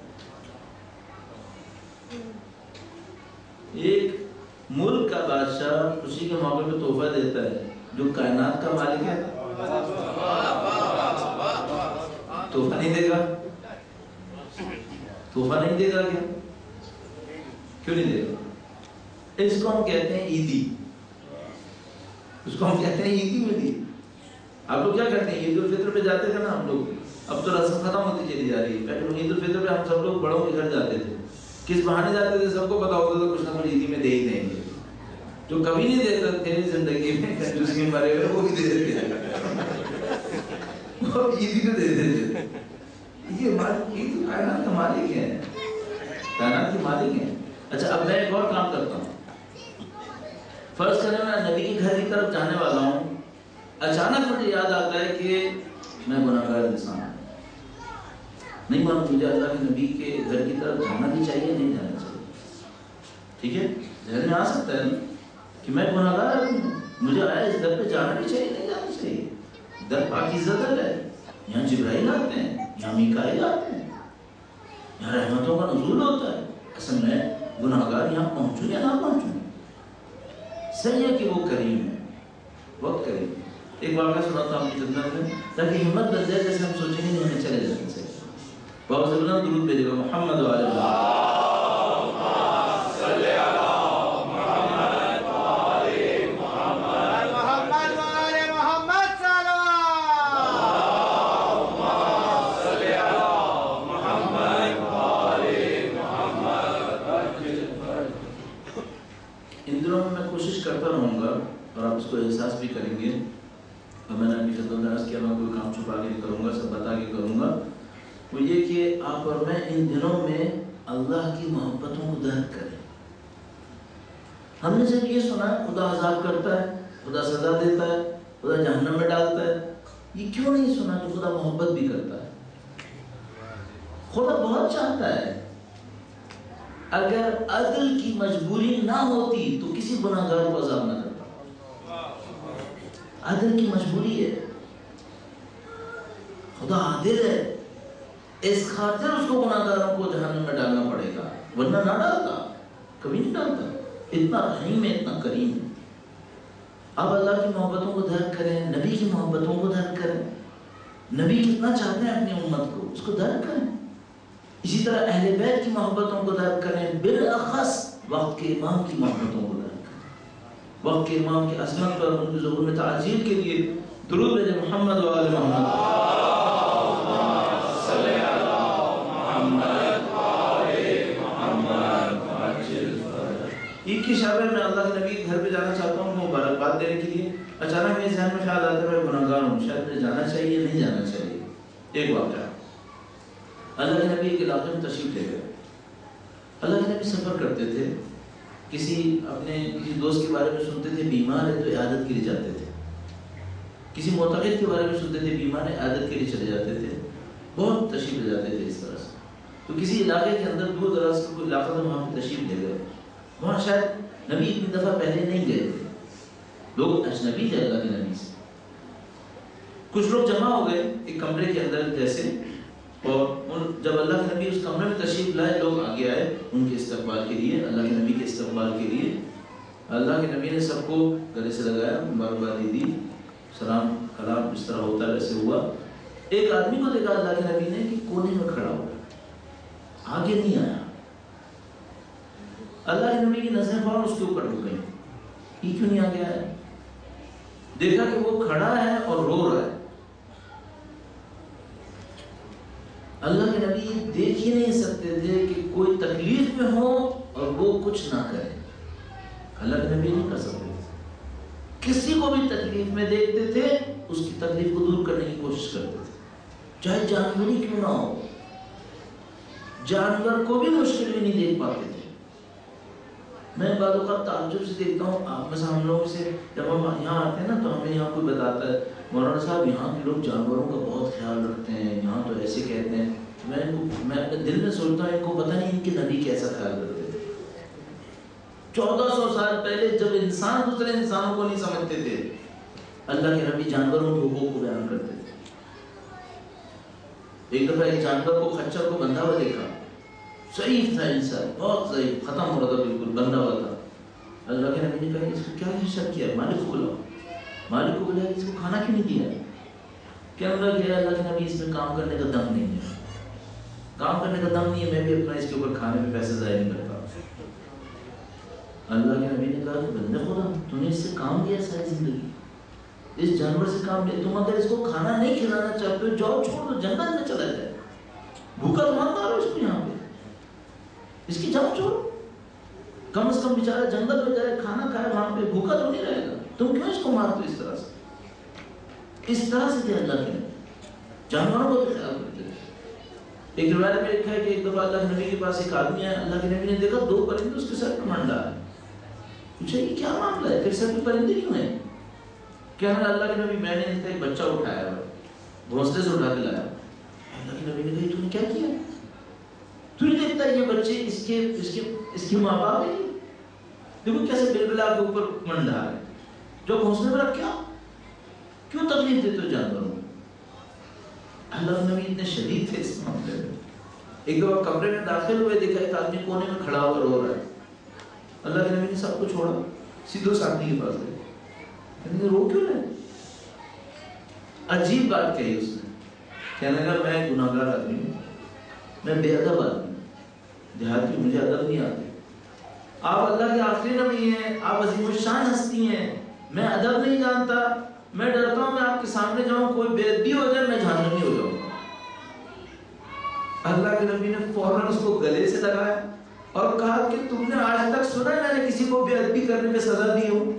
ایک ملک کا بادشاہ خوشی کے موقع پہ تحفہ دیتا ہے, جو کائنات کا مالک ہے تحفہ نہیں دے گا؟ تحفہ نہیں دے گا کیا؟ کیوں نہیں دے گا؟ اس کو ہم کہتے ہیں عیدی. اس کو ہم کہتے ہیں عیدی ملی. آپ لوگ کیا کرتے ہیں, عید الفطر پہ جاتے تھے نا ہم لوگ, اب تو رسم ختم ہوتی چلی جا رہی ہے. پہلے عید الفطر پہ ہم سب لوگ بڑوں کے گھر جاتے تھے. کس بہانے جاتے تھے سب کو پتا ہوتا تھا, کچھ نہ کچھ عیدی میں دے ہی دیں گے. جو کبھی نہیں دیتے تھے زندگی میں کنجوسی میں مرے ہوئے, وہ بھی دے دیتے تھے, وہ عیدی کو دے دیتے تھے. یہ کائنات کا مالک ہے, کائنات کے مالک ہیں. اچھا اب میں ایک اور کام کرتا ہوں. فرض کریں میں نبی کے گھر کی طرف جانے والا ہوں, اچانک مجھے یاد آتا ہے کہ میں گناہگار انسان ہوں, نہیں معلوم مجھے اللہ کے نبی کے گھر کی طرف جانا بھی چاہیے نہیں جانا چاہیے. ٹھیک ہے, ذہن میں آ سکتا ہے کہ میں گناہگار ہوں, مجھے آیا اس در پہ جانا بھی چاہیے نہیں جانا چاہیے. در پاکیزہ در ہے, یہاں جبرائیل آتے ہیں, یہاں میکائیل آتے ہیں, یہاں رحمتوں کا نزول ہوتا ہے. اصل میں گناہگار یہاں پہنچوں یا نہ پہنچوں, صحیح ہے کہ وہ کریم ہے, وقت کریم. ایک واقعہ سناتا ہوں اپنی خدمت میں تاکہ ہمت بن جائے, جیسے ہم سوچیں گے نہیں ہمیں چلے جانا چاہیے. بہت سے بلند درود بھیجے گا محمد و علیہ کرتا رہوں گا اور آپ اس کو احساس بھی کریں گے. اور میں نے اپنی خدمت میں عرض کیا میں کوئی کام چھپا کے نہیں کروں گا, سب بتا کے کروں گا. وہ یہ کہ آپ اور میں ان دنوں میں اللہ کی محبتوں کو درک کریں. ہم نے صرف یہ سنا ہے خدا عذاب کرتا ہے, خدا سزا دیتا ہے, خدا جہنم میں ڈالتا ہے. یہ کیوں نہیں سنا کہ خدا محبت بھی کرتا ہے؟ خدا بہت چاہتا ہے. اگر عدل کی مجبوری نہ ہوتی تو کسی گناہگار کو عذاب نہ کرتا. عدل کی مجبوری ہے, خدا عادل ہے, اس خاطر اس کو گناہگاروں کو جہنم میں ڈالنا پڑے گا, ورنہ نہ ڈالتا, کبھی نہیں ڈالتا. اتنا رحیم ہے, اتنا کریم ہے. اب اللہ کی محبتوں کو درک کریں, نبی کی محبتوں کو درک کریں. نبی کتنا چاہتے ہیں اپنی امت کو, اس کو درک کریں. اسی طرح اہل بیت کی محبتوں کو درک کریں, بالاخص وقت کے امام کی محبتوں کو درک کریں. وقت کے امام کی عظمت پر ان کی ظہور میں تعجیل کے لیے درود بھیجیں محمد و آل محمد. عید کی شب میں اللہ کے نبی کے گھر پہ جانا چاہتا ہوں مبارکباد دینے کے لیے. اچانک میرے ذہن میں خیال آتا ہے میں گناہگار ہوں, شاید مجھے جانا چاہیے نہیں جانا چاہیے. ایک واقعہ, اللہ کے نبی ایک علاقے میں تشریف لے گئے. اللہ کے نبی سفر کرتے تھے, کسی دوست کے بارے میں سنتے تھے بیمار ہے تو عیادت کے لیے جاتے تھے. کسی معتقد کے بارے میں سنتے تھے بیمار ہے, عیادت کے لیے چلے جاتے تھے. بہت تشریف لے جاتے تھے اس طرح سے. تو کسی علاقے کے اندر دور دراز کا کوئی علاقہ تھا, وہاں پہ تشریف لے گئے. وہاں شاید نبی اتنی دفعہ پہلے نہیں گئے تھے, لوگ اجنبی تھے اللہ کے نبی سے. کچھ لوگ جمع ہو گئے ایک کمرے کے اندر جیسے, اور جب اللہ کے نبی اس کمرے میں تشریف لائے, لوگ آگے آئے ان کے استقبال کے لیے, اللہ کے نبی کے استقبال کے لیے. اللہ کے نبی نے سب کو گلے سے لگایا، مبارکبادی دی، سلام کلام اس طرح ہوتا ویسے ہوا۔ ایک آدمی کو دیکھا اللہ کے نبی نے کہ کونے میں کھڑا ہوا، آگے نہیں آیا۔ اللہ کے نبی کی نظریں فوراً اس کے اوپر رک گئی، یہ کیوں نہیں آگے آیا؟ دیکھا کہ وہ کھڑا ہے اور رو رہا ہے۔ اللہ کے نبی دیکھ ہی نہیں سکتے تھے کہ کوئی تکلیف میں ہو اور وہ کچھ نہ کرے۔ اللہ کے نبی نہیں کر سکتے تھے، کسی کو بھی تکلیف میں دیکھتے تھے اس کی تکلیف کو دور کرنے کی کوشش کرتے تھے، چاہے جانور ہی کیوں نہ ہو۔ جانور کو بھی مشکل بھی نہیں دیکھ پاتے تھے۔ میں بعض اوقات تعجب سے دیکھتا ہوں، آپ میں سے ہم لوگ سے جب ہم یہاں آتے ہیں نا تو ہمیں یہاں کوئی بتاتا ہے مولانا صاحب یہاں کے لوگ جانوروں کا بہت خیال رکھتے ہیں، یہاں تو ایسے کہتے ہیں۔ میں اپنے دل میں سوچتا ہوں ان کو پتہ نہیں ان کے نبی کیسا خیال رکھتے تھے۔ 1400 سال پہلے جب انسان دوسرے انسانوں کو نہیں سمجھتے تھے، اللہ کے نبی جانوروں کے حقوق کو بیان کرتے تھے۔ ایک دفعہ ایک جانور کو، خچر کو بندھا ہوا دیکھا، ضعیف تھا انسان، بہت ضعیف، ختم ہو رہا تھا، بالکل بندھا ہوا تھا۔ اللہ کے نبی نے کہا اس کو کیا شک کیا؟ مالک کو بلاؤ۔ مالک کو بلایا، اس کو کھانا کیوں نہیں دیا؟ کہنے لگا اللہ کے نبی اس میں کام کرنے کا دم نہیں ہے، کام کرنے کا دم نہیں ہے، میں بھی اپنا اس کے اوپر کھانے میں پیسے ضائع نہیں کرتا۔ اللہ کے نبی نے کہا کہ بندے خدا تو نے اس سے کام لیا ساری زندگی، اس جانور سے کام لیا، تم اگر اس کو کھانا نہیں کھلانا چاہتے ہو جاؤ چھوڑ دو، جنگل میں چلا جائے، بھوکا تو مت مارو اس کو، یہاں پہ اس کی جان چھوڑو، کم از کم بیچارہ جنگل میں جائے، کھانا کھائے، وہاں پہ بھوکا تو نہیں رہے گا، تم کیوں اس کو مارتے اس طرح سے؟ اس طرح سے تھے اللہ کے نبی، جانوروں کو بھی خیال کرتے تھے۔ ایک روایت میں لکھا ہے کہ ایک دفعہ اللہ کے نبی کے پاس ایک آدمی آیا، اللہ کے نبی نے دیکھا 2 پرندے اس کے سر پہ منڈا ہے، پوچھا یہ کیا معاملہ ہے، پھر سر پہ پرندے کیوں ہیں؟ کہنے لگا اللہ کے نبی میں نے ان کا ایک بچہ اٹھایا ہے، گھونسلے سے اٹھا کے لایا۔ اللہ کے نبی نے کہا تو نے کیا کیا؟ تو نہیں دیکھتا یہ بچے اس کی ماں باپ ہے، دیکھو کیسے بلبلا کے اوپر منڈا ہے، جو گھونسلے میں رکھا کیوں تکلیف دیتے ہو جانوروں کو؟ اللہ کے نبی اتنے شدید تھے اس معاملے میں۔ ایک دفعہ کمرے میں داخل ہوئے، دیکھا ایک آدمی کونے میں کھڑا ہوا رو رہا ہے۔ اللہ کے نبی نے سب کو چھوڑا، سیدھے اس آدمی کے پاس گئے، رو کیوں رہے؟ عجیب بات کہی اس نے، کہنے لگا میں گناہگار آدمی ہوں، میں بے ادب آدمی ہوں، دیہاتی مجھے ادب نہیں آتی، آپ اللہ کے آخری نبی ہیں، آپ عظیم الشان ہستی ہیں، میں ادب نہیں جانتا، میں ڈرتا ہوں میں آپ کے سامنے جاؤں کوئی بے ادبی ہو جائے میں جہنمی ہو جاؤں۔ اللہ کے نبی نے فوراً اس کو گلے سے لگایا اور کہا کہ تم نے آج تک سنا میں نے کسی کو بے ادبی کرنے پہ سزا دی ہو؟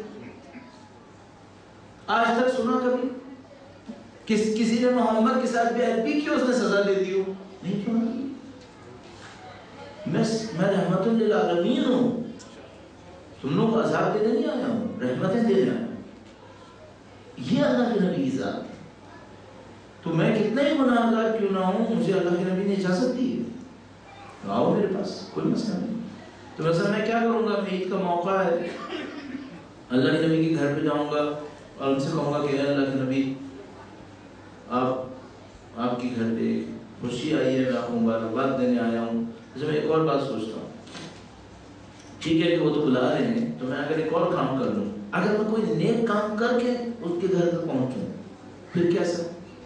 آج تک سنا کبھی کسی نے محمد کے ساتھ بے ادبی کی اس نے سزا دے دی ہو؟ نہیں سنا۔ میں رحمت للعالمین ہوں، تم لوگ کو عذاب دینے نہیں آیا ہوں، رحمتیں دینے آیا ہوں۔ یہ اللہ کے نبی کی ذات، تو میں کتنا ہی گناہگار کیوں نہ ہوں، مجھے اللہ کے نبی نے اجازت دی ہے، آؤ میرے پاس، کوئی مسئلہ نہیں۔ تو مثلا میں کیا کروں گا، عید کا موقع ہے، اللہ کے نبی کے گھر پہ جاؤں گا اور ان سے کہوں گا کہ اللہ کے نبی آپ کے گھر پہ خوشی آئی ہے، میں آپ کو مبارکباد دینے آیا ہوں۔ جیسے میں ایک اور بات سوچتا ہوں، ٹھیک ہے کہ وہ تو بلا رہے ہیں، تو میں اگر ایک اور کام کر لوں، اگر میں کوئی نیک کام کر کے اس کے گھر تک پہنچوں پھر کیسا؟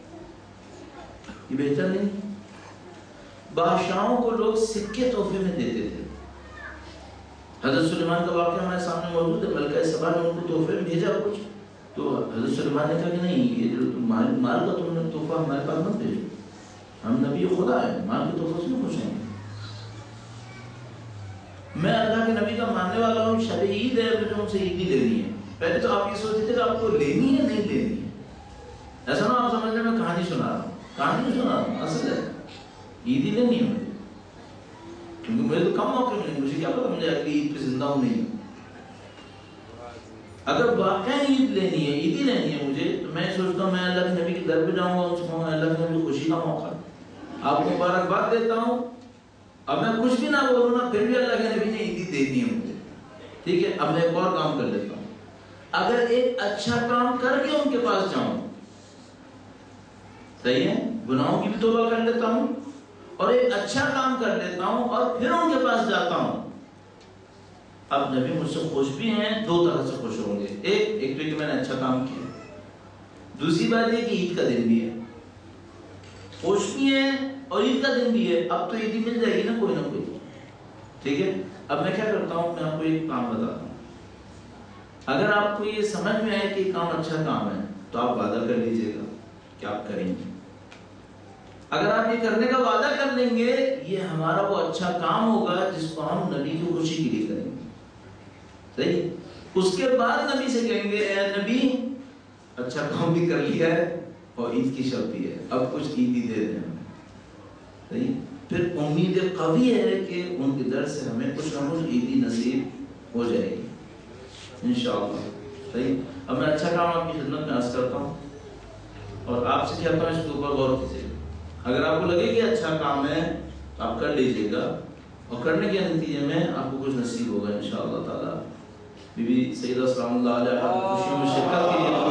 یہ بہتر نہیں؟ بادشاہوں کو لوگ سکے تحفے میں دیتے تھے۔ حضرت سلیمان کا واقعہ ہمارے سامنے موجود ہے، ملکہ سبا نے ان کو تحفے میں بھیجا کچھ، تو حضرت سلیمان نے کہا کہ نہیں، یہ جو مال کا تم نے تحفہ ہمارے پاس مت بھیجو، ہم نبی خدا ہے، مال کے تحفے سے خوش ہیں۔ میں اللہ کے نبی کا ماننے والا ہوں، شب عید ہے، مجھے ان سے عیدی لینی ہے۔ پہلے تو آپ یہ سوچتے تھے کہ آپ کو لینی ہے نہیں لینی ہے، ایسا نہ آپ سمجھ لیں میں کہانی سنا رہا ہوں، کہانی نہیں سنا رہا ہوں، اصل ہے عیدی لینی ہے مجھے، کیونکہ مجھے تو کم موقع ملیں، مجھے کیا پتا مجھے اگلی عید پہ زندہ ہوں نہیں۔ اگر واقعی عید لینی ہے، عیدی لینی ہے مجھے، تو میں سوچتا ہوں میں اللہ کے نبی کے در پہ جاؤں گا، اس کو اللہ کے نبی خوشی کا موقع ہے، آپ کو مبارکباد دیتا ہوں، اب میں کچھ بھی نہ بولوں نا پھر بھی اللہ کے نبی نے عیدی دینی ہے مجھے، ٹھیک ہے۔ اب میں ایک اور کام کر لیتا ہوں، اگر ایک اچھا کام کر کے ان کے پاس جاؤں، صحیح ہے، گناہوں کی بھی توبہ کر لیتا ہوں اور ایک اچھا کام کر لیتا ہوں اور پھر ان کے پاس جاتا ہوں، اب نبی مجھ سے خوش بھی ہیں، دو طرح سے خوش ہوں گے، ایک تو کہ میں نے اچھا کام کیا، دوسری بات یہ کہ عید کا دن بھی ہے، خوش بھی ہیں اور عید کا دن بھی ہے۔ اب تو عید ہی مل جائے گی نا کوئی نہ کوئی، ٹھیک ہے۔ اب میں کیا کرتا ہوں، میں آپ کو ایک کام بتاتا ہوں، اگر آپ کو یہ سمجھ میں آئے کہ یہ کام اچھا کام ہے تو آپ وعدہ کر لیجئے گا کہ آپ کریں گے۔ اگر آپ یہ کرنے کا وعدہ کر لیں گے، یہ ہمارا وہ اچھا کام ہوگا جس کو ہم نبی کی خوشی کے لیے کریں گے، صحیح۔ اس کے بعد نبی سے کہیں گے اے نبی اچھا کام بھی کر لیا ہے اور عید کی شب بھی ہے، اب کچھ عید ہی دے دیں ہمیں، صحیح۔ پھر امید قوی ہے کہ ان کے در سے ہمیں کچھ نہ کچھ عیدی نصیب ہو جائے گی انشاءاللہ، صحیح۔ اب میں اچھا کام آپ کی خدمت میں عرض کرتا ہوں اور آپ سے کہتا ہوں اس کے اوپر غور کیجیے گا۔ اگر آپ کو لگے کہ اچھا کام ہے تو آپ کر لیجیے گا، اور کرنے کے نتیجے میں آپ کو کچھ نصیب ہوگا انشاءاللہ تعالی۔ بی بی سیدہ سلام اللہ علیہ خوشیوں میں شرکت کے لیے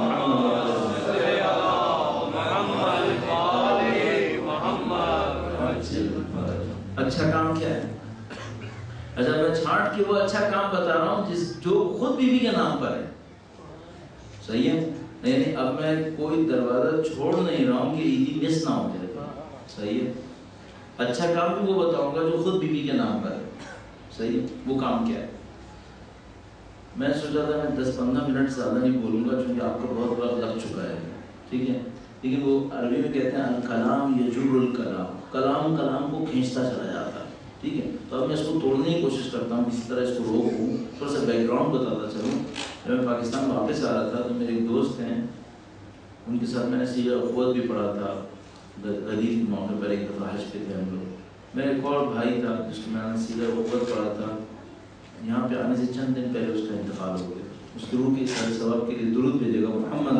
اچھا کام کیا ہے؟ اچھا میں چھانٹ کے وہ اچھا کام بتا رہا ہوں جو خود بیوی کے نام پر ہے، صحیح ہے۔ یعنی اب میں کوئی دروازہ چھوڑ نہیں رہا ہوں کہ عیدی مس نہ ہو جائے، صحیح ہے۔ اچھا کام بھی وہ بتاؤں گا جو خود بیوی کے نام پر ہے، صحیح ہے۔ وہ کام کیا ہے؟ میں سوچا تھا میں 10-15 منٹ زیادہ نہیں بولوں گا چونکہ آپ کو بہت وقت لگ چکا ہے، ٹھیک ہے۔ لیکن وہ عربی میں کہتے ہیں الکلام یجر الکلام، کلام کو کھینچتا چلا جاتا ہے، ٹھیک ہے۔ تو اب میں اس کو توڑنے کی کوشش کرتا ہوں، کسی طرح اس کو روکوں، تھوڑا سا بیک گراؤنڈ بتاتا چلوں۔ جب میں پاکستان واپس آ رہا تھا تو میرے ایک دوست ہیں، ان کے ساتھ میں نے سیرہ اخوت بھی پڑھا تھا، غدیر کے موقع پر ایک دفعہ حج پہ تھے ہم لوگ۔ میرا ایک اور بھائی تھا جس کو میں نے سیرہ اخوت پڑھا تھا، یہاں پہ آنے سے چند دن پہلے اس کا انتقال ہو گیا۔ اس کی روح کے سارے ثواب کے لیے درود بھیجے گا محمد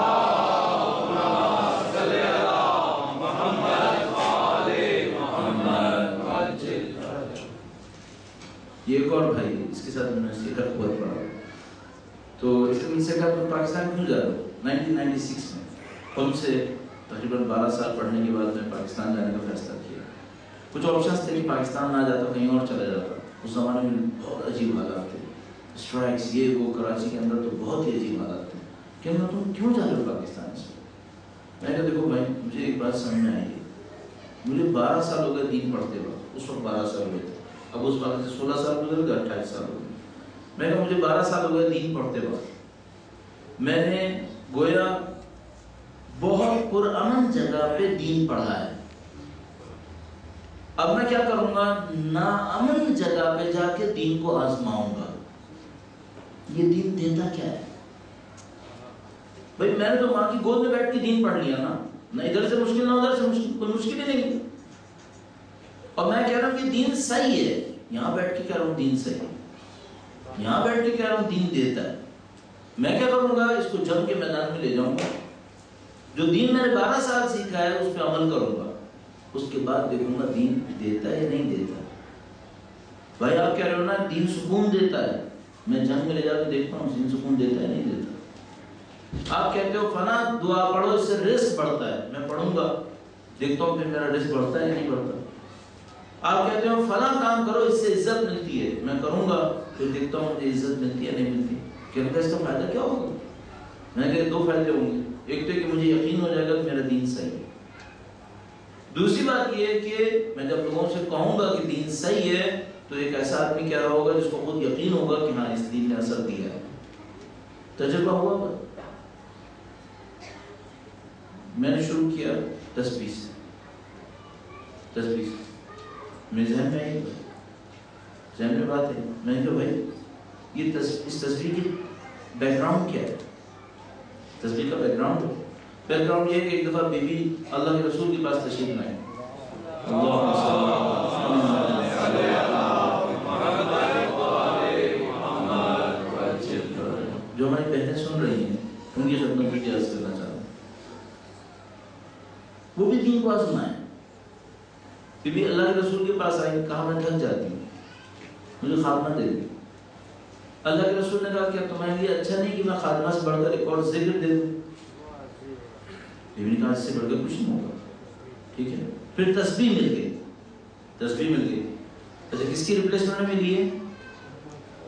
یہ ایک اور بھائی ہے، اس کے ساتھ میں نے سیرہ اخوت پڑھا۔ تو اس نے مجھ سے کہا تو پاکستان کیوں جا رہا ہوں؟ 1996 میں ہم سے تقریباً 12 سال پڑھنے کے بعد میں پاکستان جانے کا فیصلہ کیا۔ کچھ آپشنس تھے کہ پاکستان نہ جاتا، کہیں اور چلا جاتا۔ اس زمانے میں بہت عجیب حالات تھے، اسٹرائکس یہ وہ، کراچی کے اندر تو بہت ہی عجیب حالات تھے۔ کہ میں تم کیوں جا رہے ہو پاکستان سے؟ میں کہا دیکھو بھائی مجھے ایک بات سمجھ میں آئی ہے، مجھے 12 سال ہو گئے دین پڑھتے وقت، اس وقت 12 سال ہوئے تھے، اب اس وقت سے 16 سال گزر گئے، 28 سال ہو گئے۔ میں کہا مجھے 12 سال ہو گئے دین پڑھتے وقت، میں نے گویا بہت پرامن جگہ پہ دین پڑھا ہے، اب میں کیا کروں گا، ناامن جگہ پہ جا کے دین کو آزماؤں گا۔ یہ دین دیتا کیا ہے بھائی؟ میں نے تو ماں کی گود میں بیٹھ کے دین پڑھ لیا نا، نہ ادھر سے مشکل نہ ادھر سے مشکل، کوئی مشکل ہی نہیں۔ اور میں کہہ رہا ہوں کہ دین صحیح ہے، یہاں بیٹھ کے کہہ رہا ہوں دین صحیح ہے، یہاں بیٹھ کے کہہ رہا ہوں دین دیتا ہے۔ میں کیا کروں گا، اس کو جنگ کے میدان میں لے جاؤں گا، جو دین میں نے 12 سال سیکھا ہے اس پہ عمل کروں گا، اس کے بعد دیکھوں گا دین دیتا ہے یا نہیں دیتا۔ بھائی آپ کہہ رہے ہو نا دین سکون دیتا ہے، میں جنگ میں لے جا کے دیکھتا ہوں دین سکون دیتا ہے نہیں دیتا۔ آپ کہتے ہو فلاں دعا پڑھو اس سے رزق بڑھتا ہے، میں پڑھوں گا دیکھتا ہوں پھر میرا رزق بڑھتا ہے یا نہیں بڑھتا۔ آپ کہتے ہو فلاں کام کرو اس سے عزت ملتی ہے، میں کروں گا پھر دیکھتا ہوں مجھے عزت ملتی ہے نہیں ملتی۔ کہنے کا اس کا فائدہ کیا ہوگا؟ میں کہتے 2 فائدے ہوں گے، ایک تو کہ مجھے یقین ہو جائے گا کہ میرا دین صحیح ہے، دوسری بات یہ ہے کہ میں جب لوگوں سے کہوں گا کہ دین صحیح ہے تو ایک ایسا آدمی کہہ رہا ہوگا جس کو خود یقین ہوگا کہ ہاں اس دین نے اثر دیا ہے، تجربہ ہوا۔ میں نے شروع کیا تسبیح سے، میرے ذہن میں آئی، ذہن میں بات ہے، میں نے کہا بھائی یہ اس تصویر کی بیک گراؤنڈ کیا ہے؟ تصویر کا بیک گراؤنڈ یہ ہے کہ ایک دفعہ بی بی اللہ کے رسول کے پاس تشریف لائے، جو ہماری بہنیں سن رہی ہیں ان کی خدمت میں عرض کرنا چاہتا ہوں، وہ بھی دین کو آزمائیں۔ بی بی اللہ کے رسول کے پاس آئی، کہا میں تھک جاتی ہوں، مجھے خاتمہ دے دیں۔ اللہ کے رسول نے کہا کیا تمہارے لیے اچھا نہیں کہ میں خاتمہ سے بڑھ کر ایک اور ذکر دے دوں؟ بی بی نے کہا اس سے بڑھ کر کچھ نہیں ہوگا، ٹھیک ہے۔ پھر تسبیح مل گئی، اچھا کس کی ریپلیسمنٹ میں لی ہے؟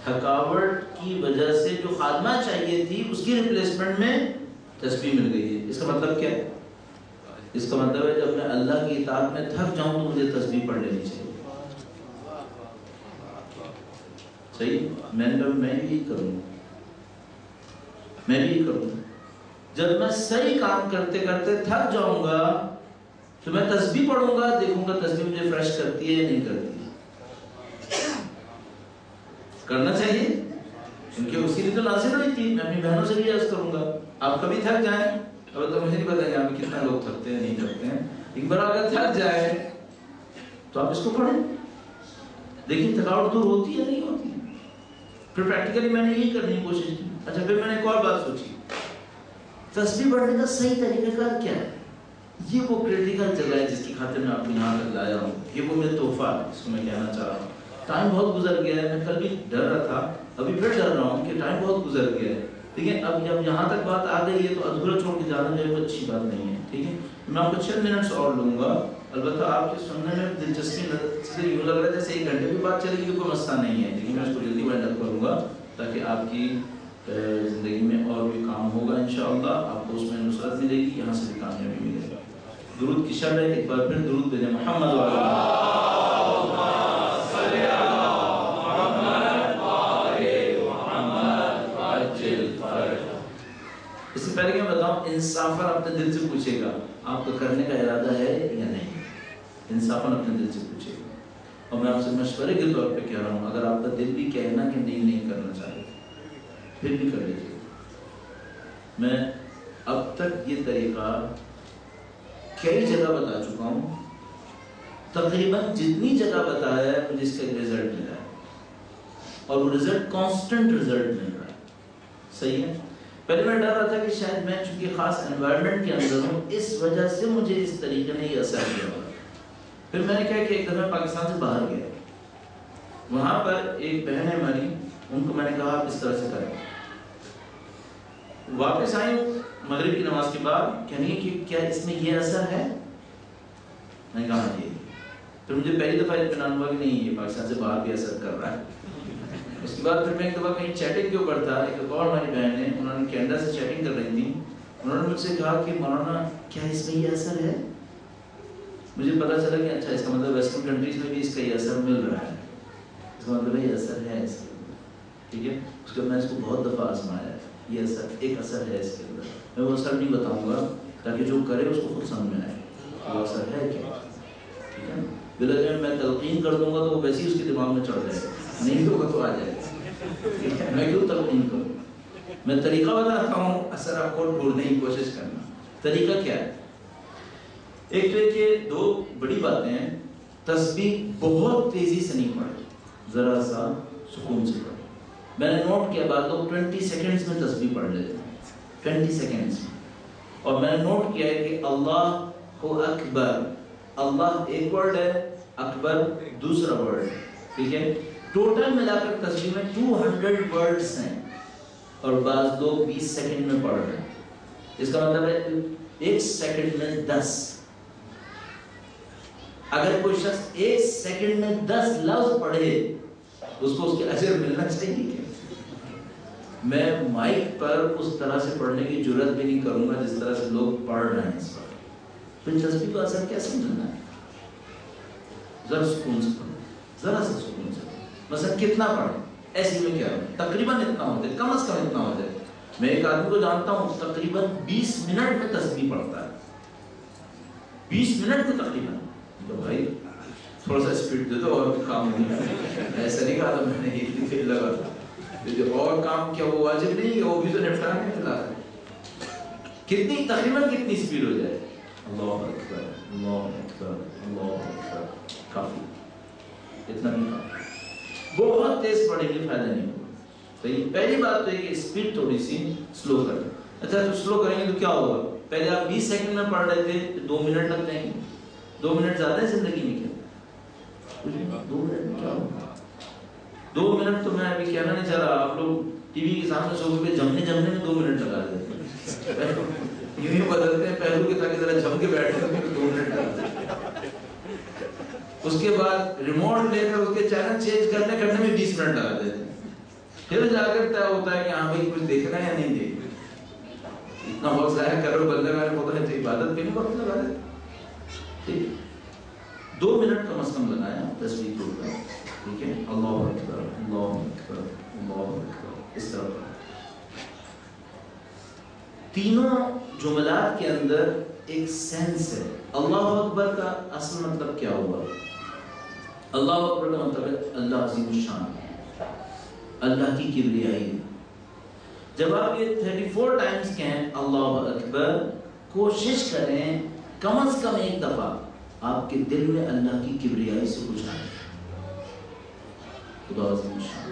تھکاوٹ کی وجہ سے جو خاتمہ چاہیے تھی اس کی ریپلیسمنٹ میں تسبیح مل گئی ہے. اس کا مطلب کیا ہے؟ اس کا مطلب ہے جب میں اللہ کی اطاعت میں تھک جاؤں تو مجھے تسبیح پڑھ لینی چاہیے. صحیح؟ میں بھی کروں گا. جب میں صحیح کام کرتے کرتے تھک جاؤں گا تو میں تسبیح پڑھوں گا, دیکھوں گا تسبیح مجھے فریش کرتی ہے یا نہیں کرتی. کرنا چاہیے کیونکہ اسی لیے تو نازل ہوئی تھی. میں اپنی بہنوں سے بھی عرض کروں گا, آپ کبھی تھک جائیں, اب تو مجھے نہیں پتا یہاں پہ کتنا لوگ تھکتے ہیں نہیں تھکتے ہیں, ایک بار اگر تھک جائے تو آپ اس کو پڑھیں, دیکھیں تھکاوٹ دور ہوتی ہے یا نہیں ہوتی. پھر پریکٹیکلی میں نے یہی کرنے کی کوشش کی. اچھا پھر میں نے ایک اور بات سوچی, تسبیح پڑھنے کا صحیح طریقہ کار کیا ہے؟ یہ وہ کریٹیکل جگہ ہے جس کی خاطر میں آپ کو یہاں تک لایا ہوں. یہ وہ میرا تحفہ ہے جس کو میں کہنا چاہ رہا ہوں. ٹائم بہت گزر گیا ہے, میں کل بھی ڈر رہا تھا, ابھی پھر ڈر رہا ہوں کہ ٹائم بہت گزر گیا ہے. لیکن اب جب یہاں تک بات آ گئی ہے تو ادھورا چھوڑ کے جانا جو ہے اچھی بات نہیں ہے. ٹھیک ہے, میں آپ کو 6 منٹس اور لوں گا. البتہ آپ کے سننے میں دلچسپی سے یوں لگ رہا ہے جیسے 1 گھنٹے کی بات چلے گی تو کوئی مسئلہ نہیں ہے, لیکن میں اس کو جلدی وائنڈ اپ کروں گا تاکہ آپ کی زندگی میں اور بھی کام ہوگا انشاءاللہ. آپ کو اس میں نصرت ملے گی, یہاں سے بھی کامیابی ملے گی. درود کی شب ہے, ایک بار پھر درود بھیجیں محمد اس سے پہلے کہ میں بتاؤں, انصافاً اپنے دل سے پوچھے گا آپ کو کرنے کا ارادہ ہے یا نہیں. انصافاً اپنے دل سے پوچھے گا. اور میں آپ سے مشورے کے طور پہ کہہ رہا ہوں, اگر آپ کا دل بھی کہنا کہ نہیں کرنا چاہتے پھر بھی کر لیجیے. میں اب تک یہ طریقہ کئی جگہ بتا چکا ہوں, تقریباً جتنی جگہ بتایا ہے مجھے اس کا ایک رزلٹ ملا ہے, اور وہ رزلٹ کانسٹنٹ رزلٹ مل رہا ہے. صحیح ہے. پہلے میں ڈر رہا تھا کہ شاید میں چونکہ خاص انوائرمنٹ کے اندر ہوں اس وجہ سے مجھے اس طریقے نے یہ اثر کیا ہوگا. پھر میں نے کہا کہ ایک دفعہ پاکستان سے باہر گیا, وہاں پر ایک بہن ہے ہماری, ان کو میں نے کہا آپ اس طرح سے کریں. واپس آئیں مغرب کی نماز کے بعد, کہنے کہ کیا اس میں یہ اثر ہے؟ میں نے کہا جی. پھر مجھے پہلی دفعہ اطمینان ہوا کہ نہیں یہ پاکستان سے باہر بھی اثر کر رہا ہے. اس کے بعد پھر میں ایک دفعہ کہیں چیٹنگ کے اوپر تھا, ایک اور ہماری بہن ہے, انہوں نے کینیڈا سے چیٹنگ کر رہی تھی, انہوں نے مجھ سے کہا کہ مولانا کیا اس میں یہ اثر ہے؟ مجھے پتا چلا کہ اچھا اس کا مطلب ویسٹرن کنٹریز میں بھی اس کا یہ اثر مل رہا ہے, اس کا مطلب یہ اثر ہے اس کے اندر. ٹھیک ہے. اس کے بعد میں اس کو بہت دفعہ آزمایا, یہ اثر ایک اثر ہے اس کے اندر. میں وہ اثر نہیں بتاؤں گا تاکہ جو کرے اس کو خود سمجھ میں آئے وہ اثر ہے کیا. ٹھیک ہے. بلا جب میں تلقین کر دوں گا تو وہ ویسے ہی اس کے دماغ میں چڑھ جائے گا, نہیں تو وہ تو آ جائے گا. ٹھیک ہے. میں کیوں تلقین کروں, میں طریقہ بتاتا ہوں, اثر آپ کو ڈھونڈنے کی کوشش کرنا. طریقہ کیا ہے؟ ایک تو کہ 2 بڑی باتیں ہیں. تسبیح بہت تیزی سے نہیں پڑھے, ذرا سا سکون سے پڑھے. میں نے نوٹ کیا بعض لوگ 20 سیکنڈز میں تسبیح پڑھ لیتے ہیں, 20 سیکنڈز میں. اور میں نے نوٹ کیا ہے کہ اللہ اکبر, اللہ ایک ورڈ ہے, اکبر دوسرا ورڈ ہے. ٹھیک ہے. ٹوٹل ملا کر تسبیح میں 200 ورڈز ہیں, اور بعض لوگ 20 سیکنڈ میں پڑھ رہے ہیں. اس کا مطلب ہے 1 سیکنڈ میں 10. اگر کوئی شخص 1 سیکنڈ میں 10 لفظ پڑھے اس کو اس کے اجر ملنا چاہیے. میں مائک پر اس طرح سے پڑھنے کی جرات بھی نہیں کروں گا جس طرح سے لوگ پڑھ رہے ہیں اس وقت. پھر تسبیح کا اثر کیا سمجھنا ہے؟ ذرا سکون سے پڑھو, ذرا سا سکون سے. مثلا کتنا پڑھیں, ایسی میں کیا ہے تقریباً اتنا ہو جائے, کم از کم اتنا ہو جائے. میں ایک آدمی کو جانتا ہوں تقریباً 20 منٹ میں تسبیح پڑھتا ہے, 20 منٹ میں تقریباً. تو بھائی تھوڑا سا اسپیڈ دے دو اور بھی کام ہو گیا. ایسا نہیں کہا تھا میں نے, یہ لگا تھا اور کام کیا وہ واجب نہیں ہے, وہ بھی تو نپٹانا ہے. فی الحال کتنی تقریباً کتنی اسپیڈ ہو جائے؟ اللہ اکبر اللہ اکبر اللہ اکبر. کافی, اتنا نہیں کافی. بہت تیز پڑھیں گے فائدہ نہیں ہوگا. صحیح. پہلی بات تو ہے کہ اسپیڈ تھوڑی سی سلو کر دیں. اچھا تو سلو کریں گے تو کیا ہوگا؟ پہلے آپ 20 سیکنڈ میں پڑھ رہے تھے, 2 منٹ لگ جائیں گے. 2 منٹ زیادہ ہے زندگی میں کیا؟ 2 منٹ میں کیا ہوگا؟ 2 منٹ تو میں ابھی کہنا نہیں چاہ رہا. آپ لوگ ٹی وی کے سامنے سو کے جمنے میں 2 منٹ لگا دیتے ہیں. یوں بدلتے ہیں پہلو کے تاکہ ذرا جم کے بیٹھے تو 2 منٹ لگا دیتے ہیں. اس کے بعد ریموٹ لے کر اس کے چینل چینج کرنے میں 20 منٹ لگا دیتے ہیں. پھر جا کر طے ہوتا ہے کہ ہاں بھائی کچھ دیکھنا ہے یا نہیں دیکھنا. اتنا وقت ضائع کر رہے ہو بندے میں ہوتا ہے تو عبادت پہ نہیں وقت لگا دے. ٹھیک 2 منٹ کم از کم لگایا تسبیح کے اوپر. ٹھیک ہے اللہ اکبر اللہ اکبر اللہ اکبر اس طرح. تینوں جملات کے اندر ایک سینس ہے. اللہ اکبر کا اصل مطلب کیا ہوا؟ اللہ اکبر کا مطلب ہے اللہ عظیم الشان، اللہ کی کبریائی. جب آپ یہ 34 ٹائمز کہیں اللہ اکبر، کوشش کریں کم از کم ایک دفعہ آپ کے دل میں اللہ کی کبریائی سے کچھ آئے. خدا عظیم الشان.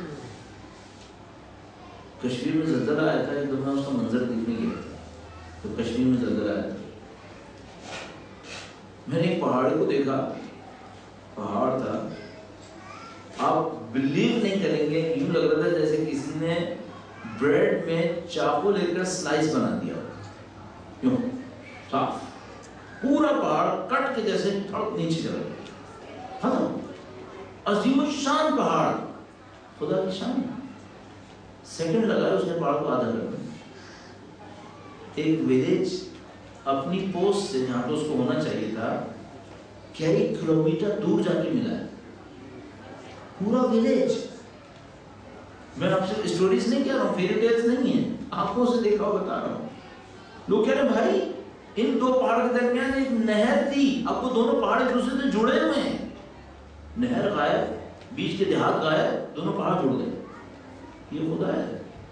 کشمیر میں زلزلہ آیا تھا، ایک دفعہ اس کا منظر دیکھنے گیا تھا تو کشمیر میں زلزلہ آیا تھا. میں نے ایک پہاڑ کو دیکھا، پہاڑ تھا، آپ بلیو نہیں کریں گے، یوں لگ رہا تھا جیسے کسی نے بریڈ میں چاقو لے کر سلائس بنا دیا. یوں صاف پورا پہاڑ کٹ کے جیسے نیچے چلا گیا. ختم. عظیم الشان پہاڑ، خدا کی شان. سیکنڈ لگا اس نے پہاڑ کو آدھا کر دیا. ایک ولیج اپنی پوسٹ سے جہاں پہ اس کو ہونا چاہیے تھا کئی کلومیٹر دور جا کے ملا ہے. پورا ولیج. میں آپ سے اسٹوریز نہیں کہہ رہا ہوں، فیری ٹیلز نہیں ہیں، آنکھوں سے دیکھا ہو بتا رہا ہوں. لوگ کہہ رہے بھائی ان دو پہاڑ کے درمیان ایک نہر تھی، اب وہ دونوں پہاڑ ایک دوسرے سے جڑے ہوئے ہیں. نہر غائب، بیچ کے دیہات غائب، دونوں پہاڑ جڑ گئے. یہ خدا ہے،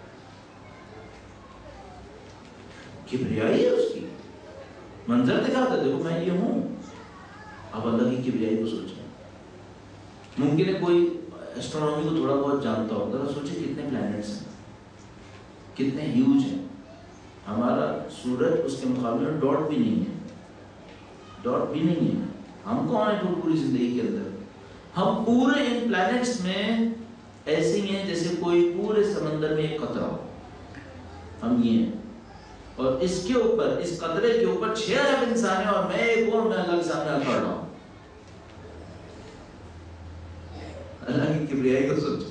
کبریائی ہے اس کی. منظر دکھاتا دیکھو میں یہ ہوں. اب اللہ کی کبریائی کو سوچیں. ممکن ہے کوئی ایسٹرونومی کو تھوڑا بہت جانتا ہو، ذرا سوچیں کتنے پلانٹس ہیں، کتنے ہیوج ہیں. ہمارا سورج اس کے مقابلے میں ڈاٹ بھی نہیں ہے، ڈاٹ بھی نہیں ہے. ہم کون ہیں پوری زندگی کے اندر؟ ہم پورے ان پلانٹس میں ایسے ہی ہیں جیسے کوئی پورے سمندر میں ایک قطرہ ہو. ہم یہ ہیں، اور اس کے اوپر، اس قطرے کے اوپر 6 ارب انسان ہیں، اور میں ایک اور میں اللہ کے سامنے کھڑا رہا ہوں. اللہ کی کبریائی کو سوچیں.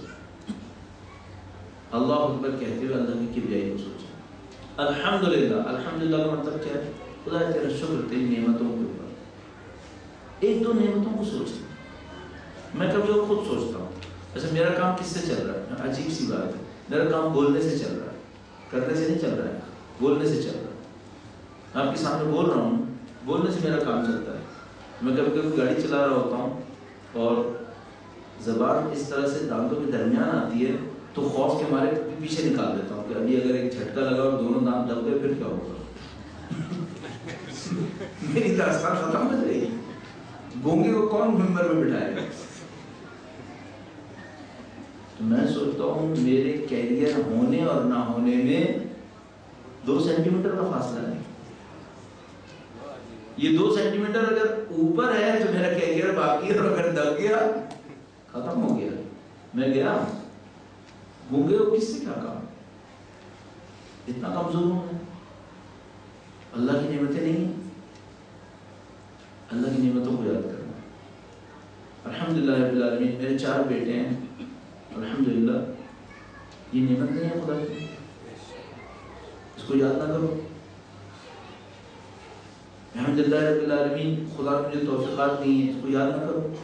اللہ اکبر کہتے ہوئے اللہ کی کبریائی کو سوچیں. الحمدللہ. الحمدللہ کا مطلب کیا ہے؟ خدا تیرا شکر تیری نعمتوں کے اوپر. ایک دو نعمتوں کو سوچیں. میں کبھی خود سوچتا ہوں ویسے میرا کام کس سے چل رہا ہے؟ عجیب سی بات ہے، میرا کام بولنے سے چل رہا ہے، کرنے سے نہیں چل رہا ہے، بولنے سے چل رہا ہے. میں آپ کے سامنے بول رہا ہوں، بولنے سے میرا کام چلتا ہے. میں کبھی کبھی گاڑی چلا رہا ہوتا ہوں اور زبان اس طرح سے دانتوں کے درمیان آتی ہے تو خوف کے مارے پیچھے نکال دیتا ہوں کہ ابھی اگر ایک جھٹکا لگا اور دونوں دانت دب گئے پھر کیا ہوگا. میری داستان ختم ہو جائے گی. گونگے کو کون ممبر میں بٹھائے گا؟ تو میں سوچتا ہوں میرے کیریئر ہونے اور نہ ہونے میں 2 سینٹی میٹر کا فاصلہ ہے. یہ 2 سینٹی میٹر اگر اوپر ہے تو میرا کیریئر باقی ہے، اور اگر دب گیا ختم ہو گیا. میں گیا. گونگے کو کس سے کیا کام؟ اتنا کمزور ہوں میں. اللہ کی نعمتیں نہیں ہیں. اللہ کی نعمتوں کو یاد کرنا. الحمدللہ رب العالمین. میرے 4 بیٹے ہیں الحمدللہ. یہ نعمت نہیں ہے خدا کی؟ اس کو یاد نہ کرو. الحمدللہ رب العالمین خدا نے مجھے توفیقات دی ہیں، اس کو یاد نہ کرو.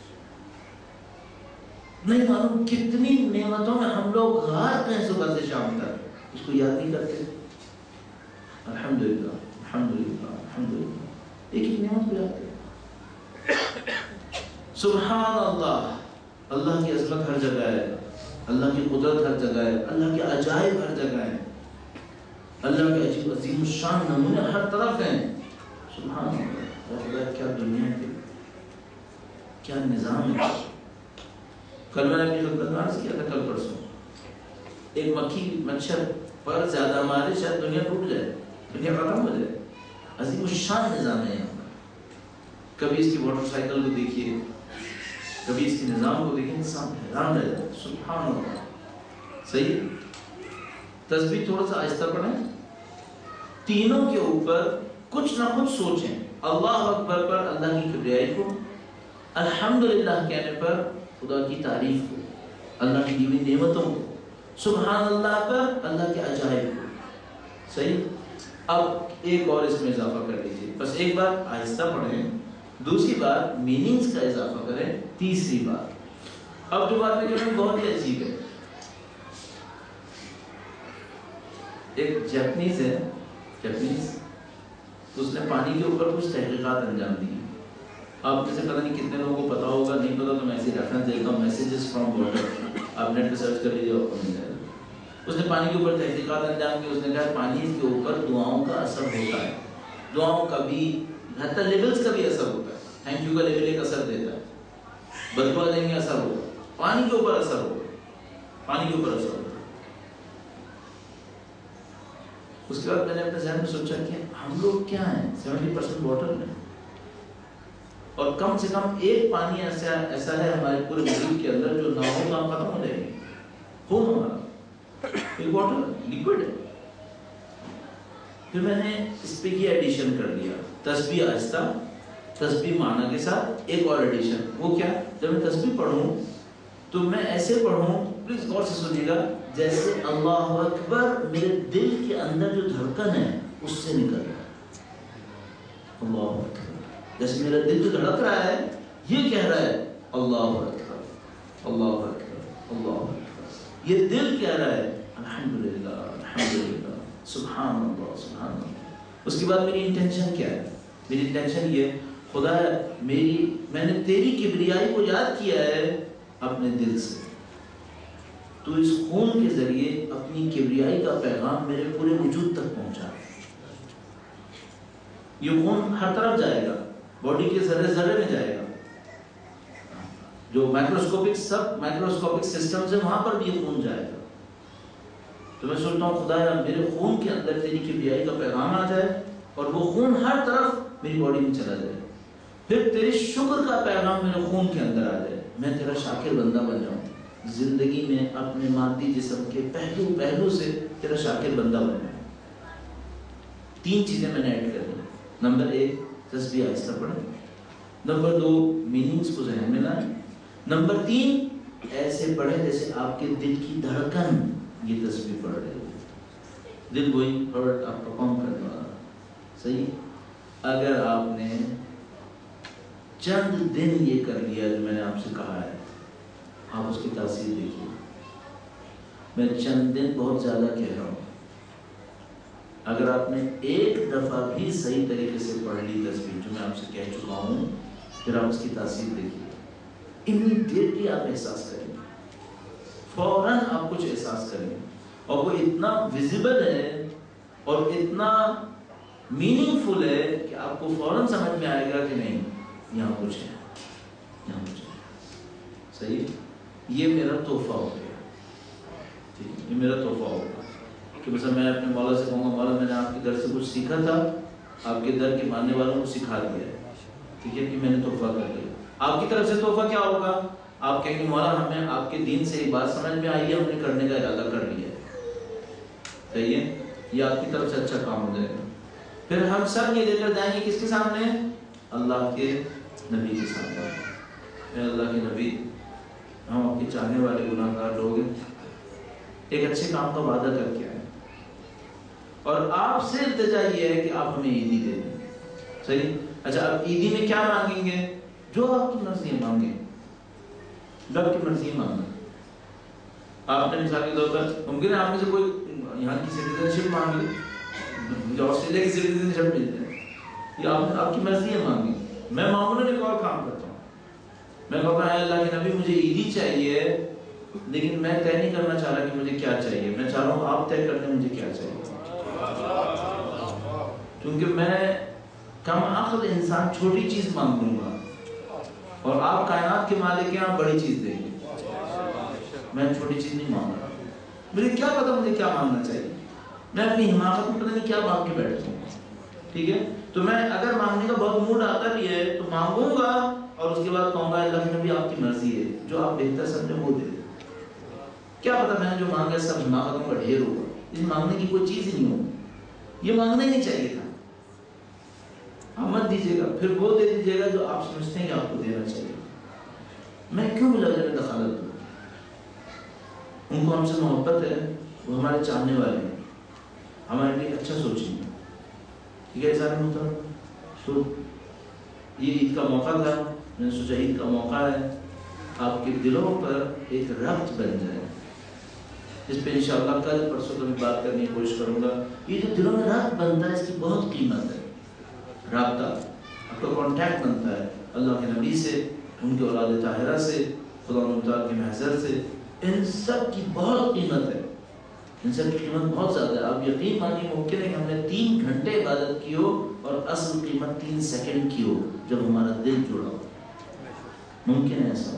نہیں معلوم کتنی نعمتوں میں ہم لوگ غارق ہیں صبح سے شام تک، اس کو یاد نہیں کرتے. الحمدللہ الحمدللہ الحمدللہ. ایک ایک نعمت کو یاد کریں. سبحان اللہ. اللہ کی عظمت ہر جگہ ہے، اللہ کی قدرت ہر جگہ ہے، اللہ کے عجائب ہر جگہ ہیں، اللہ کے عجیب عظیم الشان نمونے ہر طرف ہیں. سبحان اللہ. کیا دنیا ہے، کیا نظام ہے. کل میں نے اپنی خدمت میں عرض کیا تھا، کل پرسوں ایک مکھی مچھر پر زیادہ مارے شاید دنیا ٹوٹ جائے، دنیا ختم ہو جائے. عظیم الشان نظام ہے یہاں پر. کبھی اس کی موٹر سائیکل کو دیکھیے، کبھی اس کے نظام کو دیکھیں، انسان حیران رہ جائے. سبحان اللہ. صحیح. تسبیح تھوڑا سا آہستہ پڑھیں. تینوں کے اوپر کچھ نہ کچھ سوچیں. اللہ اکبر پر اللہ کی کبریائی کو، الحمدللہ کہنے پر خدا کی تعریف کو، اللہ کی دی ہوئی نعمتوں کو، سبحان اللہ پر اللہ کے عجائب کو. صحیح. اب ایک اور اس میں اضافہ کر لیجیے. بس ایک بار آہستہ پڑھیں, دوسری بار میننگز کا اضافہ کریں, تیسری بار. اب جو بات ہے بہت ہی عجیب ہے. ایک جیپنیز ہے, اس نے پانی کے اوپر کچھ تحقیقات انجام دی. آپ میں سے پتہ نہیں کتنے لوگوں کو پتا ہوگا, نہیں پتا تو میں ایسے ریفرنس دیتا ہوں, میسیجز فرام واٹر, آپ نیٹ پہ سرچ کر لیجیے آپ کو مل جائے گا. اس نے پانی کے اوپر تحقیقات انجام کی. اس نے کہا پانی کے اوپر دعاؤں کا اثر ہوتا ہے, دعاؤں کا بھی, حتی لیولز کا بھی اثر ہوتا ہے. تھینک یو کا لیول ایک اثر دیتا ہے, بدوا دیں گے اثر ہوگا, پانی کے اوپر اثر ہوگا, پانی کے اوپر اثر ہوگا. اس کے بعد میں نے اپنے ذہن میں سوچا کہ ہم لوگ کیا ہیں, 70% واٹر میں, اور کم سے کم ایک پانی ایسا ہے ہمارے پورے وجود کے اندر جو نہ ہو تو ہم ختم ہو جائیں گے. خون ہمارا ایک واٹر لیکوڈ ہے. پھر میں نے اس پہ یہ ایڈیشن کر لیا, تسبیح آہستہ, تسبیح معنی کے ساتھ ایک اور ایڈیشن. وہ کیا, جب میں تسبیح پڑھوں تو میں ایسے پڑھوں, پلیز غور سے سنیے گا, جیسے اللہ اکبر میرے دل کے اندر جو دھڑکن ہے اس سے نکل رہا ہے. اللہ اکبر, جیسے میرا دل جو دھڑک رہا ہے یہ کہہ رہا ہے اللہ اکبر, اللہ اکبر, اللہ اکبر. یہ دل کہہ رہا ہے الحمدللہ, الحمدللہ, سبحان اللہ, سبحان اللہ. اس کے بعد میری انٹینشن کیا ہے, میری انٹینشن یہ, خدا میں نے تیری کبریائی کو یاد کیا ہے اپنے دل سے, تو اس خون کے ذریعے اپنی کبریائی کا پیغام میرے پورے وجود تک پہنچا. یہ خون ہر طرف جائے گا, باڈی کے ذرے ذرے میں جائے گا, جو مائکروسکوپک سب مائکروسکوپک سسٹمز ہیں وہاں پر بھی یہ خون جائے گا. تو میں سوچتا ہوں خدایا میرے خون کے اندر تیری کبریائی کا پیغام آ جائے اور وہ خون ہر طرف میری باڈی میں چلا جائے, پھر تیری شکر کا پیغام میرے خون کے اندر آ جائے, میں تیرا شاکر بندہ بن جاؤں, زندگی میں اپنے مادی جسم کے پہلو سے تیرا شاکر بندہ بن جاؤں. 3 چیزیں میں نے ایڈ کر دی. نمبر 1 تسبیح آہستہ پڑھیں, نمبر 2 میننگز کو ذہن میں لائیں, نمبر 3 ایسے پڑھیں جیسے آپ کے دل کی دھڑکن یہ تسبیح پڑھ رہے ہو, دل وہی ہارٹ آپ کا پمپ کرنے والا. صحیح. اگر آپ نے چند دن یہ کر لیا جو میں نے آپ سے کہا ہے, آپ اس کی تاثیر دیکھیے. میں چند دن بہت زیادہ کہہ رہا ہوں, اگر آپ نے ایک دفعہ بھی صحیح طریقے سے پڑھ لی تسبیح جو میں آپ سے کہہ چکا ہوں, پھر آپ اس کی تاثیر دیکھیے. امیڈیٹلی آپ احساس کریں گے, فوراً آپ کچھ احساس کریں گے, اور وہ اتنا ویزیبل ہے اور اتنا میننگ فل ہے کہ آپ کو فوراً سمجھ میں آئے گا کہ نہیں یہاں کچھ ہے, یہاں کچھ ہے. صحیح. یہ میرا تحفہ ہو گیا, ٹھیک, یہ میرا تحفہ ہوگا کہ مثلا میں اپنے مولا سے کہوں گا مولا میں نے آپ کے در سے کچھ سیکھا تھا, آپ کے در کے ماننے والوں کو سکھا دیا ہے, ٹھیک ہے, کہ میں نے تحفہ کر لیا. آپ کی طرف سے تحفہ کیا ہوگا, آپ کہیں گے مولا ہمیں آپ کے دین سے ایک بات سمجھ میں آئی ہے, ہم نے کرنے کا ارادہ کر لیا ہے. صحیح ہے, یہ آپ کی طرف سے اچھا کام ہو جائے گا. پھر ہم سب یہ لے کر جائیں گے کس کے سامنے, اللہ کے نبی کے سامنے. اے اللہ کے نبی, ہم آپ کے چاہنے والے گناہ گار لوگ ہیں, ایک اچھے کام کا وعدہ کر کے آئے, اور آپ سے التجا یہ ہے کہ آپ ہمیں عیدی دے دیں. صحیح. اچھا, اب عیدی میں کیا مانگیں گے, جو آپ کی مرضی ہے مانگیں, جو آپ کی مرضی ہے مانگیں. آپ نے مثال کے طور پر ممکن ہے آپ میں سے کوئی یہاں کی سٹیزن شپ مانگ لے, مجھے آسٹریلیا کی سٹیزن شپ مل جائے, یہ آپ کی مرضی ہے مانگیں. میں معمولاً ایک اور کام کرتا ہوں, میں کہتا ہوں اللہ کے نبی مجھے عیدی چاہیے, لیکن میں طے نہیں کرنا چاہ رہا کہ مجھے کیا چاہیے, میں چاہ رہا ہوں آپ طے کر دیں مجھے کیا چاہیے. کیونکہ میں کم عقل انسان چھوٹی چیز مانگ لوں گا اور آپ کائنات کے مالک ہیں, آپ بڑی چیز دیں گے. میں چھوٹی چیز نہیں مانگ رہا, مجھے کیا پتا مجھے کیا مانگنا چاہیے, میں اپنی حماقت میں پتہ نہیں کیا مانگ کے بیٹھتا ہوں. ٹھیک ہے, تو میں اگر مانگنے کا بہت موڈ آتا بھی ہے تو مانگوں گا, اور اس کے بعد کہوں گا اللہ کے نبی آپ کی مرضی ہے, جو آپ بہتر سمجھیں وہ دے دیں. کیا پتا میں نے جو مانگا سب حماقتوں کا ڈھیر ہوگا, اس مانگنے کی کوئی چیز ہی نہیں ہوگی, یہ مانگنا ہی نہیں چاہیے تھا. آپ مت دیجیے گا, پھر وہ دے دیجیے گا جو آپ سمجھتے ہیں کہ آپ کو دینا چاہیے. میں کیوں لگنے میں دخالت دوں, ان کو ہم سے محبت ہے، وہ ہمارے چاہنے والے ہیں، ہمارے لیے اچھا سوچیں گے، ٹھیک ہے سارے محترم؟ تو یہ عید کا موقع تھا، میں نے سوچا عید کا موقع ہے آپ کے دلوں پر ایک ربط بن جائے، اس پہ انشاءاللہ کل پرسوں کبھی بات کرنے کی کوشش کروں گا۔ یہ جو دلوں میں ربط بنتا ہے اس کی بہت قیمت ہے، رابطہ، آپ کا کانٹیکٹ بنتا ہے اللہ کے نبی سے، ان کے اولاد طاہرہ سے، خدا مختار کے محضر سے، ان سب کی بہت قیمت ہے، ان سب کی قیمت بہت زیادہ ہے۔ آپ یقین مانیے ممکن ہے کہ ہم نے 3 گھنٹے عبادت کی ہو اور اصل قیمت 3 سیکنڈ کی ہو جب ہمارا دل جڑا ہو، ممکن ہے ایسا۔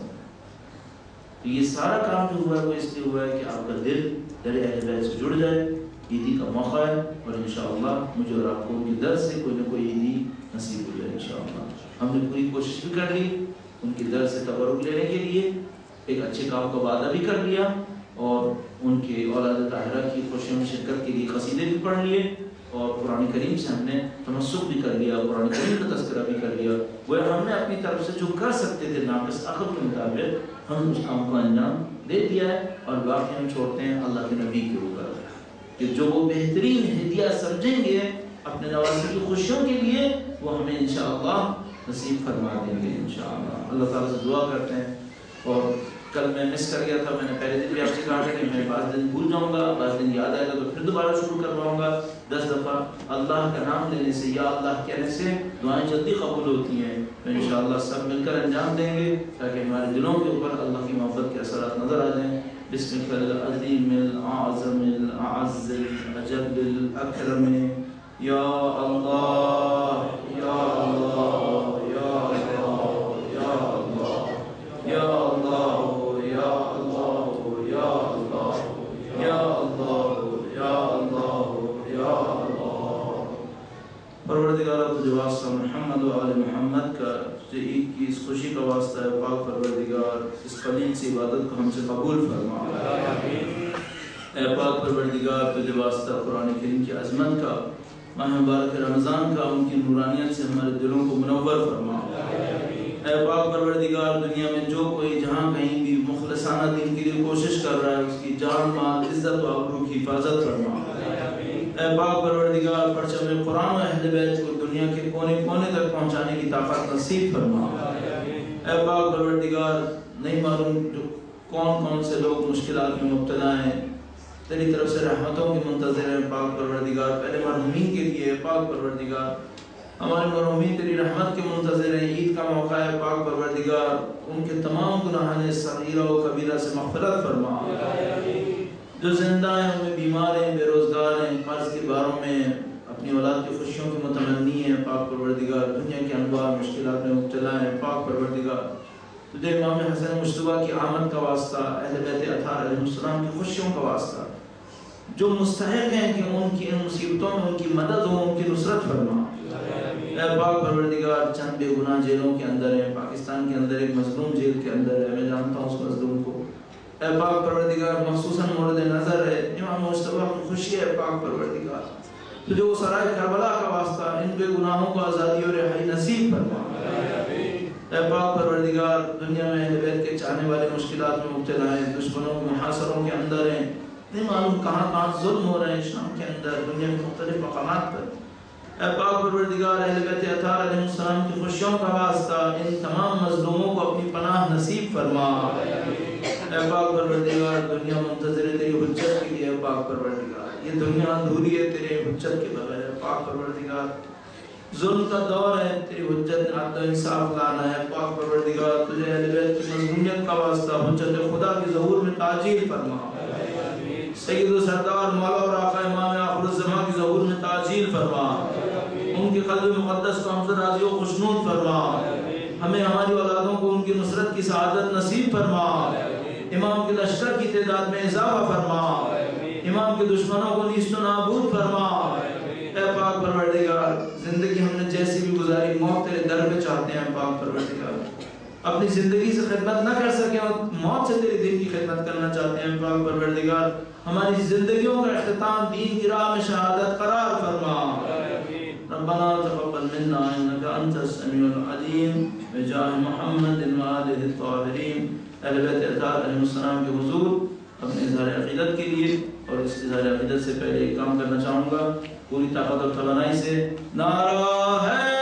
تو یہ سارا کام جو ہوا ہے وہ اس لیے ہوا ہے کہ آپ کا دل در اہل بیت سے جڑ جائے، عیدی کا موقع ہے، اور انشاءاللہ مجھے اور آپ کو ان کے در سے کوئی نہ کوئی عیدی نصیب ہو جائے انشاءاللہ۔ ہم نے پوری کوشش بھی کر لی ان کے در سے تبرک لینے کے لیے، ایک اچھے کام کا وعدہ بھی کر لیا، اور ان کے اولاد طاہرہ کی خوشیوں میں شرکت کے لیے قصیدے بھی پڑھ لیے، اور قرآن کریم سے ہم نے تمسک بھی کر لیا، قرآن کریم کا تذکرہ بھی کر لیا۔ وہ ہم نے اپنی طرف سے جو کر سکتے تھے ناقص عقل کے مطابق ہم اس کام کو انجام دے دیا ہے، اور باقی ہم چھوڑتے ہیں اللہ کے نبی کے اوپر کہ جو وہ بہترین ہدیہ سمجھیں گے اپنے نوازی کی خوشیوں کے لیے وہ ہمیں انشاءاللہ نصیب فرما دیں گے انشاءاللہ۔ اللہ تعالیٰ سے دعا کرتے ہیں۔ اور کل میں مس کر گیا تھا، میں نے پہلے دن بھی آپ سے کہا تھا کہ میں بعض دن بھول جاؤں گا، بعض دن یاد آئے گا تو پھر دوبارہ شروع کرواؤں گا۔ 10 دفعہ اللہ کا نام لینے سے، یا اللہ کہنے سے دعائیں جلدی قبول ہوتی ہیں، تو انشاءاللہ سب مل کر انجام دیں گے تاکہ ہمارے دلوں کے اوپر اللہ کی محبت کے اثرات نظر آ جائیں۔ بسم العظیم الاعظم الاعز الاجل الاکرم، یا اللہ یا اللہ یا اللہ یا اللہ یا اللہ یا اللہ یا اللہ یا اللہ یا اللہ یا اللہ۔ پروردگارہ تجھے واسطہ محمد و آل محمد کا، تجھے عید کی اس خوشی کا واسطہ ہے پاک پروردگار، اس قلیل سی عبادت کو ہم سے قبول فرما۔ اے پاک پروردگار تجھے واسطہ قرآن کریم کی عظمت کا، ماہ مبارک رمضان کا، ان کی نورانیت سے ہمارے دلوں کو منور فرما۔ اے پاک پروردگار دنیا میں جو کوئی جہاں کہیں بھی مخلصانہ دین کے لیے کوشش کر رہا ہے اس کی جان مال عزت و آبرو کی حفاظت فرما۔ اے پاک پروردگار پرچم قرآن و اہل بیت کو دنیا کے کونے کونے تک پہنچانے کی طاقت نصیب فرما۔ اے پاک پروردگار نہیں معلوم جو کون کون سے لوگ مشکلات میں مبتلا ہیں، تیری طرف سے رحمتوں کے منتظر ہیں پاک پروردگار۔ پہلے مرحومین کے لیے پاک پروردگار، ہمارے مرحومین تیری رحمت کے منتظر ہیں، عید کا موقع ہے پاک پروردگار، ان کے تمام گناہان صغیرہ و کبیرہ سے مغفرت فرما۔ جو زندہ ہیں ان میں بیمار ہیں، بے روزگار ہیں، قرض کے باروں میں اپنی اولاد کی خوشیوں کے متمنی ہیں پاک پروردگار، دنیا کے انواع مشکلات میں مبتلا ہیں پاک پروردگار، تجھے امام حسن مجتبیٰ کی آمد کا واسطہ، اہل بیت اطہار علیہ السلام کی خوشیوں کا واسطہ، جو مستحق ہیں کہ ان کی ان مصیبتوں میں ان کی مدد ہو، ان کی نصرت فرما۔ اے پاک پروردگار چند بے گناہ جیلوں کے اندر ہیں، پاکستان کے اندر ایک مظلوم جیل کے اندر ہے، میں جانتا ہوں اس مظلوم کو۔ اے پاک پروردگار مخصوصاً مورد نظر ہے امام مجتبیٰ کی خوشی ہے پاک پروردگار، تجھے وہ سرائے کربلا کا واسطہ ان بے گناہوں کو آزادی اور رہائی نصیب فرما۔ اے پاک پروردگار دنیا میں اہل بیت کے چاہنے والے مشکلات میں مبتلا ہیں، دشمنوں کے محاصروں کے اندر ہیں، نہیں معلوم کہاں کہاں ظلم ہو رہے ہیں، شام کے اندر، دنیا کے مختلف مقامات پر۔ اے پاک پروردگار اہل بیت اطہار علیہ السلام کی خوشیوں کا واسطہ ان تمام مظلوموں کو اپنی پناہ نصیب فرما۔ اے پاک پروردگار دنیا منتظر ہے تیری حجت کے لیے، پاک پروردگار یہ دنیا ادھوری ہے تیرے حجت کے بغیر، پاک پروردگار ظلم کا دور ہے، تیری حجت نے عدل و انصاف لانا ہے پاک پروردگار، تجھے اہل بیت کی مظلومیت کا واسطہ حجت خدا کی ظہور میں تعجیل فرما۔ سید و سردار مولا اور آقا امام آخر الزمان کی ظہور میں تعجیل فرما، ان کے قلب مقدس کو ہم سے راضی و خوشنود فرما، ہمیں ہماری اولادوں کو ان کی نصرت کی سعادت نصیب فرما، امام کے لشکر کی تعداد میں اضافہ فرما، امام کے دشمنوں کو نیست و نابود فرما۔ اے پاک پروردگار زندگی ہم نے جیسی بھی گزاری، موت تیرے در پہ چاہتے ہیں پاک پروردگار، اپنی زندگی سے خدمت نہ کر سکے اور موت سے تیری دین کی خدمت کرنا چاہتے ہیں پاک پروردگار، ہماری زندگیوں کا اختتام دین کی راہ میں شہادت قرار فرما۔ ربنا تقبل منا انك انت السميع العليم بجاه محمد وآله الطاهرين۔ اہل بیت اطہار علیہ السلام کے حضور اپنے اظہار عقیدت کے لیے، اور اس اظہار عقیدت سے پہلے ایک کام کرنا چاہوں گا پوری طاقت اور توانائی سے، نعرہ ہے